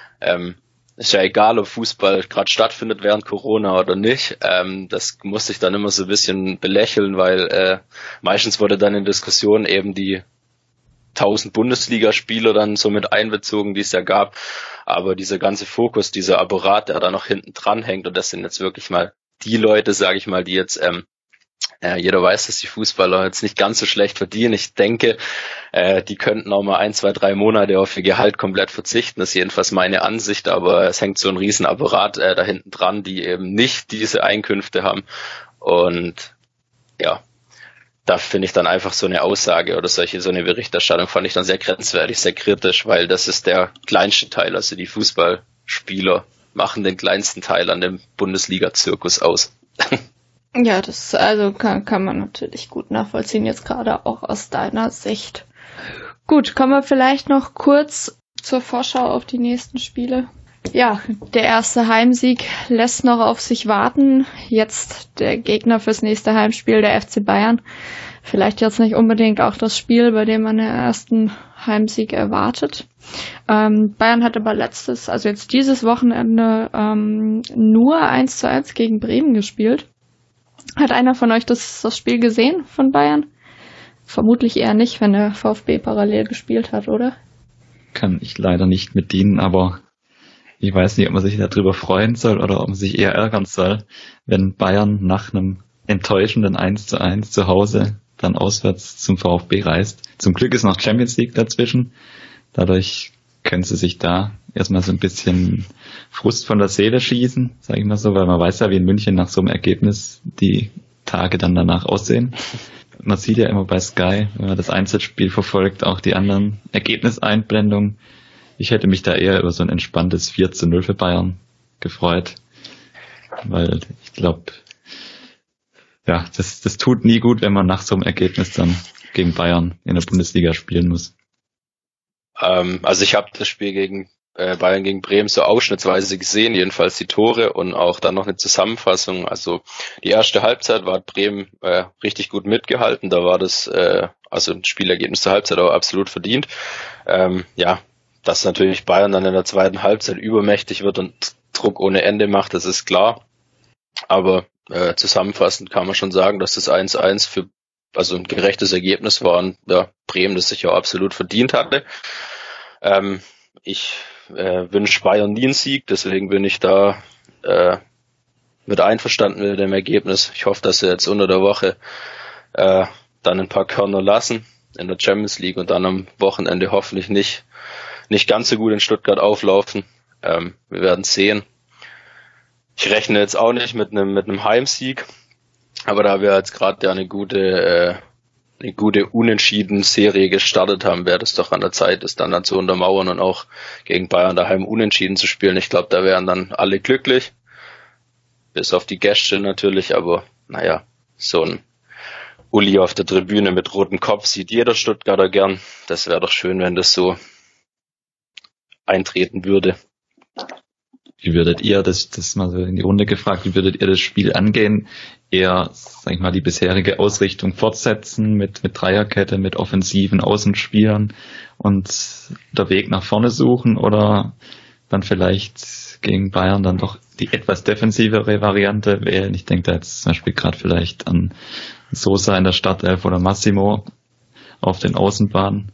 ist ja egal, ob Fußball gerade stattfindet während Corona oder nicht. Das musste ich dann immer so ein bisschen belächeln, weil meistens wurde dann in Diskussionen eben die 1000 Bundesligaspieler dann so mit einbezogen, die es ja gab. Aber dieser ganze Fokus, dieser Apparat, der da noch hinten dran hängt, und das sind jetzt wirklich mal die Leute, sage ich mal, die jetzt, jeder weiß, dass die Fußballer jetzt nicht ganz so schlecht verdienen. Ich denke, die könnten auch mal 1, 2, 3 Monate auf ihr Gehalt komplett verzichten. Das ist jedenfalls meine Ansicht, aber es hängt so ein Riesenapparat da hinten dran, die eben nicht diese Einkünfte haben. Und ja, da finde ich dann einfach so eine Aussage oder so eine Berichterstattung fand ich dann sehr grenzwertig, sehr kritisch, weil das ist der kleinste Teil, also die Fußballspieler machen den kleinsten Teil an dem Bundesliga-Zirkus aus. Ja, das also kann man natürlich gut nachvollziehen, jetzt gerade auch aus deiner Sicht. Gut, kommen wir vielleicht noch kurz zur Vorschau auf die nächsten Spiele. Ja, der erste Heimsieg lässt noch auf sich warten. Jetzt der Gegner fürs nächste Heimspiel, der FC Bayern. Vielleicht jetzt nicht unbedingt auch das Spiel, bei dem man den ersten Heimsieg erwartet. Bayern hat aber jetzt dieses Wochenende nur 1:1 gegen Bremen gespielt. Hat einer von euch das Spiel gesehen von Bayern? Vermutlich eher nicht, wenn der VfB parallel gespielt hat, oder? Kann ich leider nicht mit dienen, aber ich weiß nicht, ob man sich darüber freuen soll oder ob man sich eher ärgern soll, wenn Bayern nach einem enttäuschenden 1:1 zu Hause dann auswärts zum VfB reist. Zum Glück ist noch Champions League dazwischen. Dadurch können sie sich da erstmal so ein bisschen Frust von der Seele schießen, sage ich mal so, weil man weiß ja, wie in München nach so einem Ergebnis die Tage dann danach aussehen. Man sieht ja immer bei Sky, wenn man das Einzelspiel verfolgt, auch die anderen Ergebniseinblendungen. Ich hätte mich da eher über so ein entspanntes 4:0 für Bayern gefreut, weil ich glaube, ja, das tut nie gut, wenn man nach so einem Ergebnis dann gegen Bayern in der Bundesliga spielen muss. Also ich habe das Spiel gegen Bayern gegen Bremen so ausschnittsweise gesehen, jedenfalls die Tore und auch dann noch eine Zusammenfassung. Also die erste Halbzeit war Bremen richtig gut mitgehalten, da war das also ein Spielergebnis zur Halbzeit aber absolut verdient. Dass natürlich Bayern dann in der zweiten Halbzeit übermächtig wird und Druck ohne Ende macht, das ist klar. Aber zusammenfassend kann man schon sagen, dass das 1:1 also ein gerechtes Ergebnis war und Bremen das sich ja absolut verdient hatte. Ich wünsche Bayern nie einen Sieg, deswegen bin ich da mit einverstanden mit dem Ergebnis. Ich hoffe, dass sie jetzt unter der Woche dann ein paar Körner lassen in der Champions League und dann am Wochenende hoffentlich nicht ganz so gut in Stuttgart auflaufen. Wir werden sehen. Ich rechne jetzt auch nicht mit einem Heimsieg, aber da wir jetzt gerade ja eine gute Unentschieden-Serie gestartet haben, wäre das doch an der Zeit, das dann zu untermauern und auch gegen Bayern daheim unentschieden zu spielen. Ich glaube, da wären dann alle glücklich, bis auf die Gäste natürlich, aber naja, so ein Uli auf der Tribüne mit rotem Kopf sieht jeder Stuttgarter gern. Das wäre doch schön, wenn das so eintreten würde. Wie würdet ihr, das mal so in die Runde gefragt, wie würdet ihr das Spiel angehen? Eher, sag ich mal, die bisherige Ausrichtung fortsetzen mit Dreierkette, mit offensiven Außenspielern und der Weg nach vorne suchen oder dann vielleicht gegen Bayern dann doch die etwas defensivere Variante wählen? Ich denke da jetzt zum Beispiel gerade vielleicht an Sosa in der Startelf oder Massimo auf den Außenbahnen.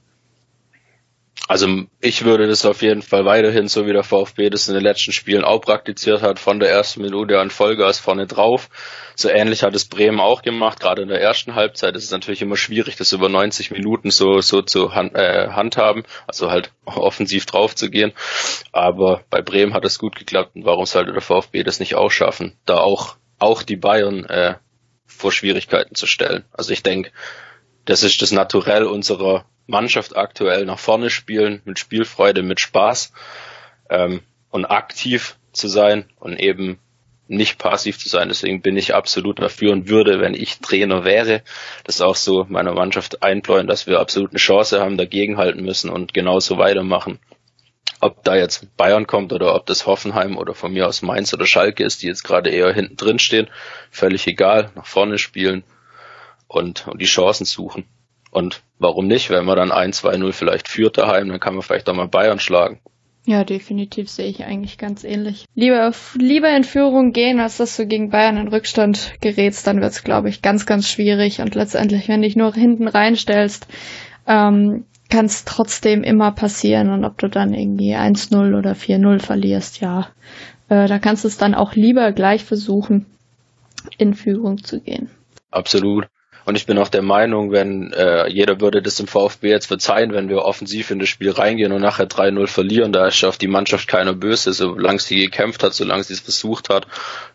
Also ich würde das auf jeden Fall weiterhin, so wie der VfB das in den letzten Spielen auch praktiziert hat, von der ersten Minute an Vollgas vorne drauf. So ähnlich hat es Bremen auch gemacht, gerade in der ersten Halbzeit. Es ist natürlich immer schwierig, das über 90 Minuten so zu handhaben, also halt offensiv drauf zu gehen. Aber bei Bremen hat es gut geklappt und warum sollte der VfB das nicht auch schaffen, da auch die Bayern vor Schwierigkeiten zu stellen. Also ich denke, das ist das Naturell unserer Mannschaft aktuell, nach vorne spielen, mit Spielfreude, mit Spaß und aktiv zu sein und eben nicht passiv zu sein. Deswegen bin ich absolut dafür und würde, wenn ich Trainer wäre, das auch so meiner Mannschaft einbläuen, dass wir absolut eine Chance haben, dagegenhalten müssen und genauso weitermachen. Ob da jetzt Bayern kommt oder ob das Hoffenheim oder von mir aus Mainz oder Schalke ist, die jetzt gerade eher hinten drin stehen, völlig egal, nach vorne spielen und die Chancen suchen. Und warum nicht, wenn man dann 1-2-0 vielleicht führt daheim, dann kann man vielleicht auch mal Bayern schlagen. Ja, definitiv sehe ich eigentlich ganz ähnlich. Lieber in Führung gehen, als dass du gegen Bayern in Rückstand gerätst, dann wird's, glaube ich, ganz, ganz schwierig. Und letztendlich, wenn du dich nur hinten reinstellst, kann es trotzdem immer passieren. Und ob du dann irgendwie 1-0 oder 4-0 verlierst, ja, da kannst du es dann auch lieber gleich versuchen, in Führung zu gehen. Absolut. Und ich bin auch der Meinung, wenn jeder würde das im VfB jetzt verzeihen, wenn wir offensiv in das Spiel reingehen und nachher 3-0 verlieren, da ist auf die Mannschaft keiner böse, solange sie gekämpft hat, solange sie es versucht hat.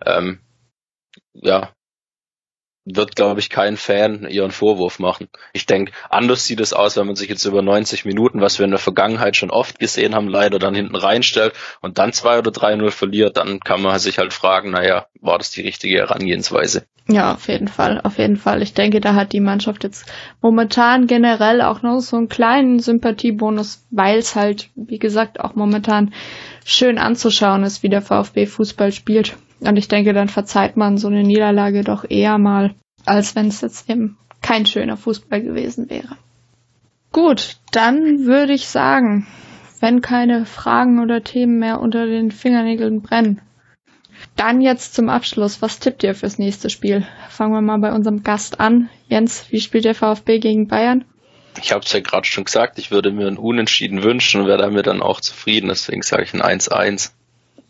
Wird, glaube ich, kein Fan ihren Vorwurf machen. Ich denke, anders sieht es aus, wenn man sich jetzt über 90 Minuten, was wir in der Vergangenheit schon oft gesehen haben, leider dann hinten reinstellt und dann 2 oder 3-0 verliert, dann kann man sich halt fragen, naja, war das die richtige Herangehensweise? Ja, auf jeden Fall, auf jeden Fall. Ich denke, da hat die Mannschaft jetzt momentan generell auch noch so einen kleinen Sympathiebonus, weil es halt, wie gesagt, auch momentan schön anzuschauen ist, wie der VfB Fußball spielt. Und ich denke, dann verzeiht man so eine Niederlage doch eher mal, als wenn es jetzt eben kein schöner Fußball gewesen wäre. Gut, dann würde ich sagen, wenn keine Fragen oder Themen mehr unter den Fingernägeln brennen, dann jetzt zum Abschluss, was tippt ihr fürs nächste Spiel? Fangen wir mal bei unserem Gast an. Jens, wie spielt der VfB gegen Bayern? Ich habe es ja gerade schon gesagt, ich würde mir ein Unentschieden wünschen und wäre damit dann auch zufrieden, deswegen sage ich ein 1-1.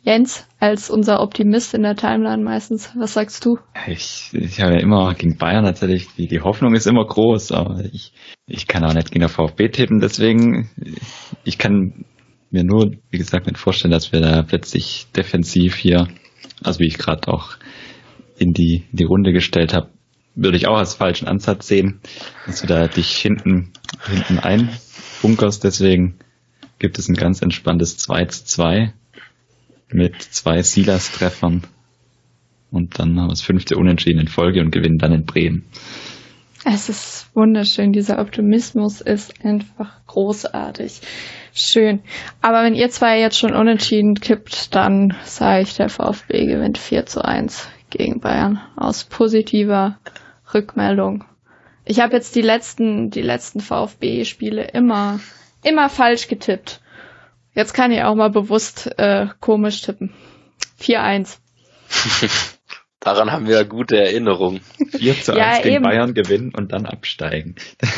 Jens, als unser Optimist in der Timeline meistens, was sagst du? Ich habe ja immer gegen Bayern natürlich, die Hoffnung ist immer groß, aber ich kann auch nicht gegen den VfB tippen, deswegen, ich kann mir nur, wie gesagt, nicht vorstellen, dass wir da plötzlich defensiv hier, also wie ich gerade auch in die Runde gestellt habe, würde ich auch als falschen Ansatz sehen, dass du da dich hinten einbunkerst, deswegen gibt es ein ganz entspanntes 2:2 mit 2 Silas-Treffern und dann haben wir das 5. Unentschieden in Folge und gewinnen dann in Bremen. Es ist wunderschön, dieser Optimismus ist einfach großartig. Schön. Aber wenn ihr zwei jetzt schon unentschieden kippt, dann sage ich, der VfB gewinnt 4:1 gegen Bayern aus positiver Rückmeldung. Ich habe jetzt die letzten VfB-Spiele immer falsch getippt. Jetzt kann ich auch mal bewusst komisch tippen. 4:1. Daran haben wir ja gute Erinnerungen. 4:1 gegen eben. Bayern gewinnen und dann absteigen.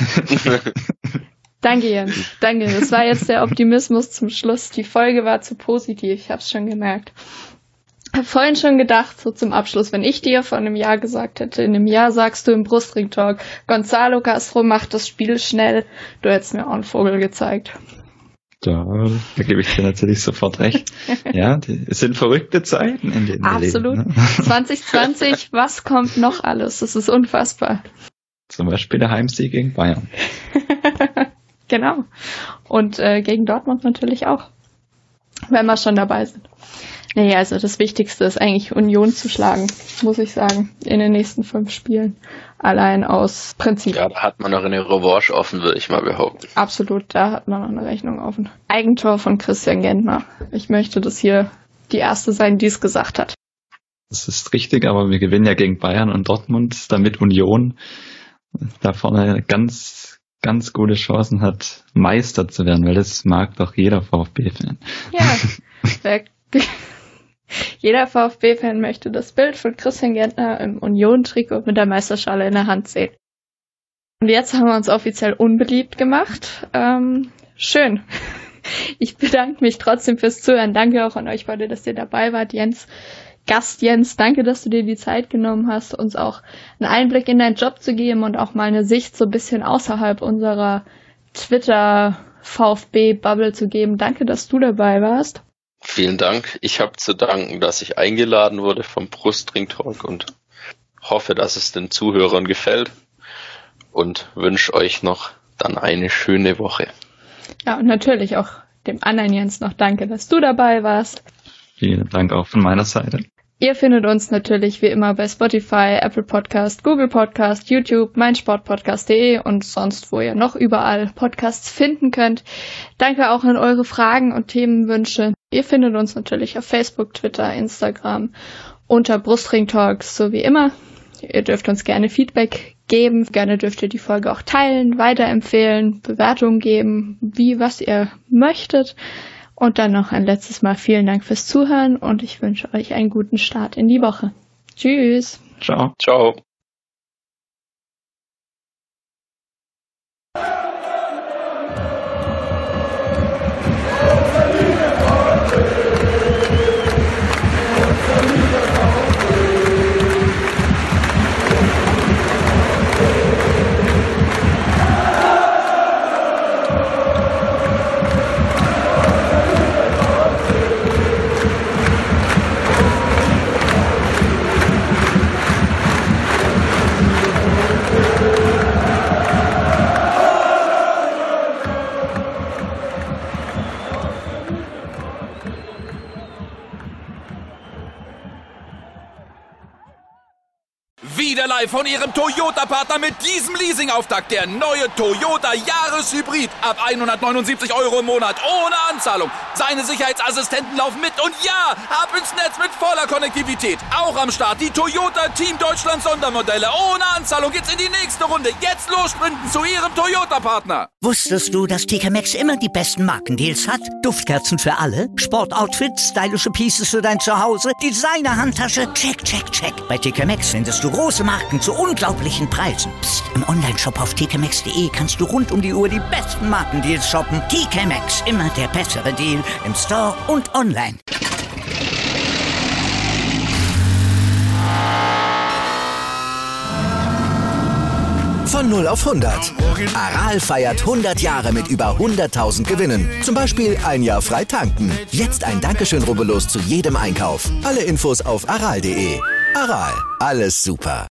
Danke, Jens. Danke. Das war jetzt der Optimismus zum Schluss. Die Folge war zu positiv. Ich habe es schon gemerkt. Ich habe vorhin schon gedacht, so zum Abschluss, wenn ich dir vor einem Jahr gesagt hätte, in einem Jahr sagst du im Brustring-Talk, Gonzalo Castro macht das Spiel schnell, du hättest mir auch einen Vogel gezeigt. Da gebe ich dir natürlich sofort recht. Ja, es sind verrückte Zeiten, in denen wir leben. Absolut. 2020, was kommt noch alles? Das ist unfassbar. Zum Beispiel der Heimsieg gegen Bayern. Genau. Und gegen Dortmund natürlich auch, wenn wir schon dabei sind. Naja, also das Wichtigste ist eigentlich Union zu schlagen, muss ich sagen, in den nächsten 5 Spielen. Allein aus Prinzip. Ja, da hat man noch eine Revanche offen, würde ich mal behaupten. Absolut, da hat man noch eine Rechnung offen. Eigentor von Christian Gentner. Ich möchte, dass hier die Erste sein, die es gesagt hat. Das ist richtig, aber wir gewinnen ja gegen Bayern und Dortmund, damit Union da vorne ganz, ganz gute Chancen hat, Meister zu werden, weil das mag doch jeder VfB-Fan. Ja, jeder VfB-Fan möchte das Bild von Christian Gentner im Union-Trikot mit der Meisterschale in der Hand sehen. Und jetzt haben wir uns offiziell unbeliebt gemacht. Schön. Ich bedanke mich trotzdem fürs Zuhören. Danke auch an euch beide, dass ihr dabei wart. Gast Jens, danke, dass du dir die Zeit genommen hast, uns auch einen Einblick in deinen Job zu geben und auch mal eine Sicht so ein bisschen außerhalb unserer Twitter-VfB-Bubble zu geben. Danke, dass du dabei warst. Vielen Dank. Ich habe zu danken, dass ich eingeladen wurde vom Brustring Talk und hoffe, dass es den Zuhörern gefällt und wünsche euch noch dann eine schöne Woche. Ja, und natürlich auch dem anderen Jens noch danke, dass du dabei warst. Vielen Dank auch von meiner Seite. Ihr findet uns natürlich wie immer bei Spotify, Apple Podcast, Google Podcast, YouTube, meinsportpodcast.de und sonst, wo ihr noch überall Podcasts finden könnt. Danke auch an eure Fragen und Themenwünsche. Ihr findet uns natürlich auf Facebook, Twitter, Instagram unter Brustring Talks, so wie immer. Ihr dürft uns gerne Feedback geben. Gerne dürft ihr die Folge auch teilen, weiterempfehlen, Bewertungen geben, was ihr möchtet. Und dann noch ein letztes Mal vielen Dank fürs Zuhören und ich wünsche euch einen guten Start in die Woche. Tschüss. Ciao. Ciao. Wieder live von Ihrem Toyota-Partner mit diesem Leasing-Auftakt. Der neue Toyota Jahreshybrid. Ab 179 € im Monat. Ohne Anzahlung. Seine Sicherheitsassistenten laufen mit. Und ja, ab ins Netz mit voller Konnektivität. Auch am Start die Toyota Team Deutschland Sondermodelle. Ohne Anzahlung geht's in die nächste Runde. Jetzt los sprinten zu Ihrem Toyota-Partner. Wusstest du, dass TK Maxx immer die besten Markendeals hat? Duftkerzen für alle, Sportoutfits, stylische Pieces für dein Zuhause, Designer-Handtasche, check, check, check. Bei TK Maxx findest du große Marken zu unglaublichen Preisen. Psst. Im Onlineshop auf tkmaxx.de kannst du rund um die Uhr die besten Markendeals shoppen. TK Maxx, immer der bessere Deal im Store und online. Von 0 auf 100. Aral feiert 100 Jahre mit über 100.000 Gewinnen. Zum Beispiel ein Jahr frei tanken. Jetzt ein Dankeschön, rubbellos zu jedem Einkauf. Alle Infos auf aral.de. Aral, alles super.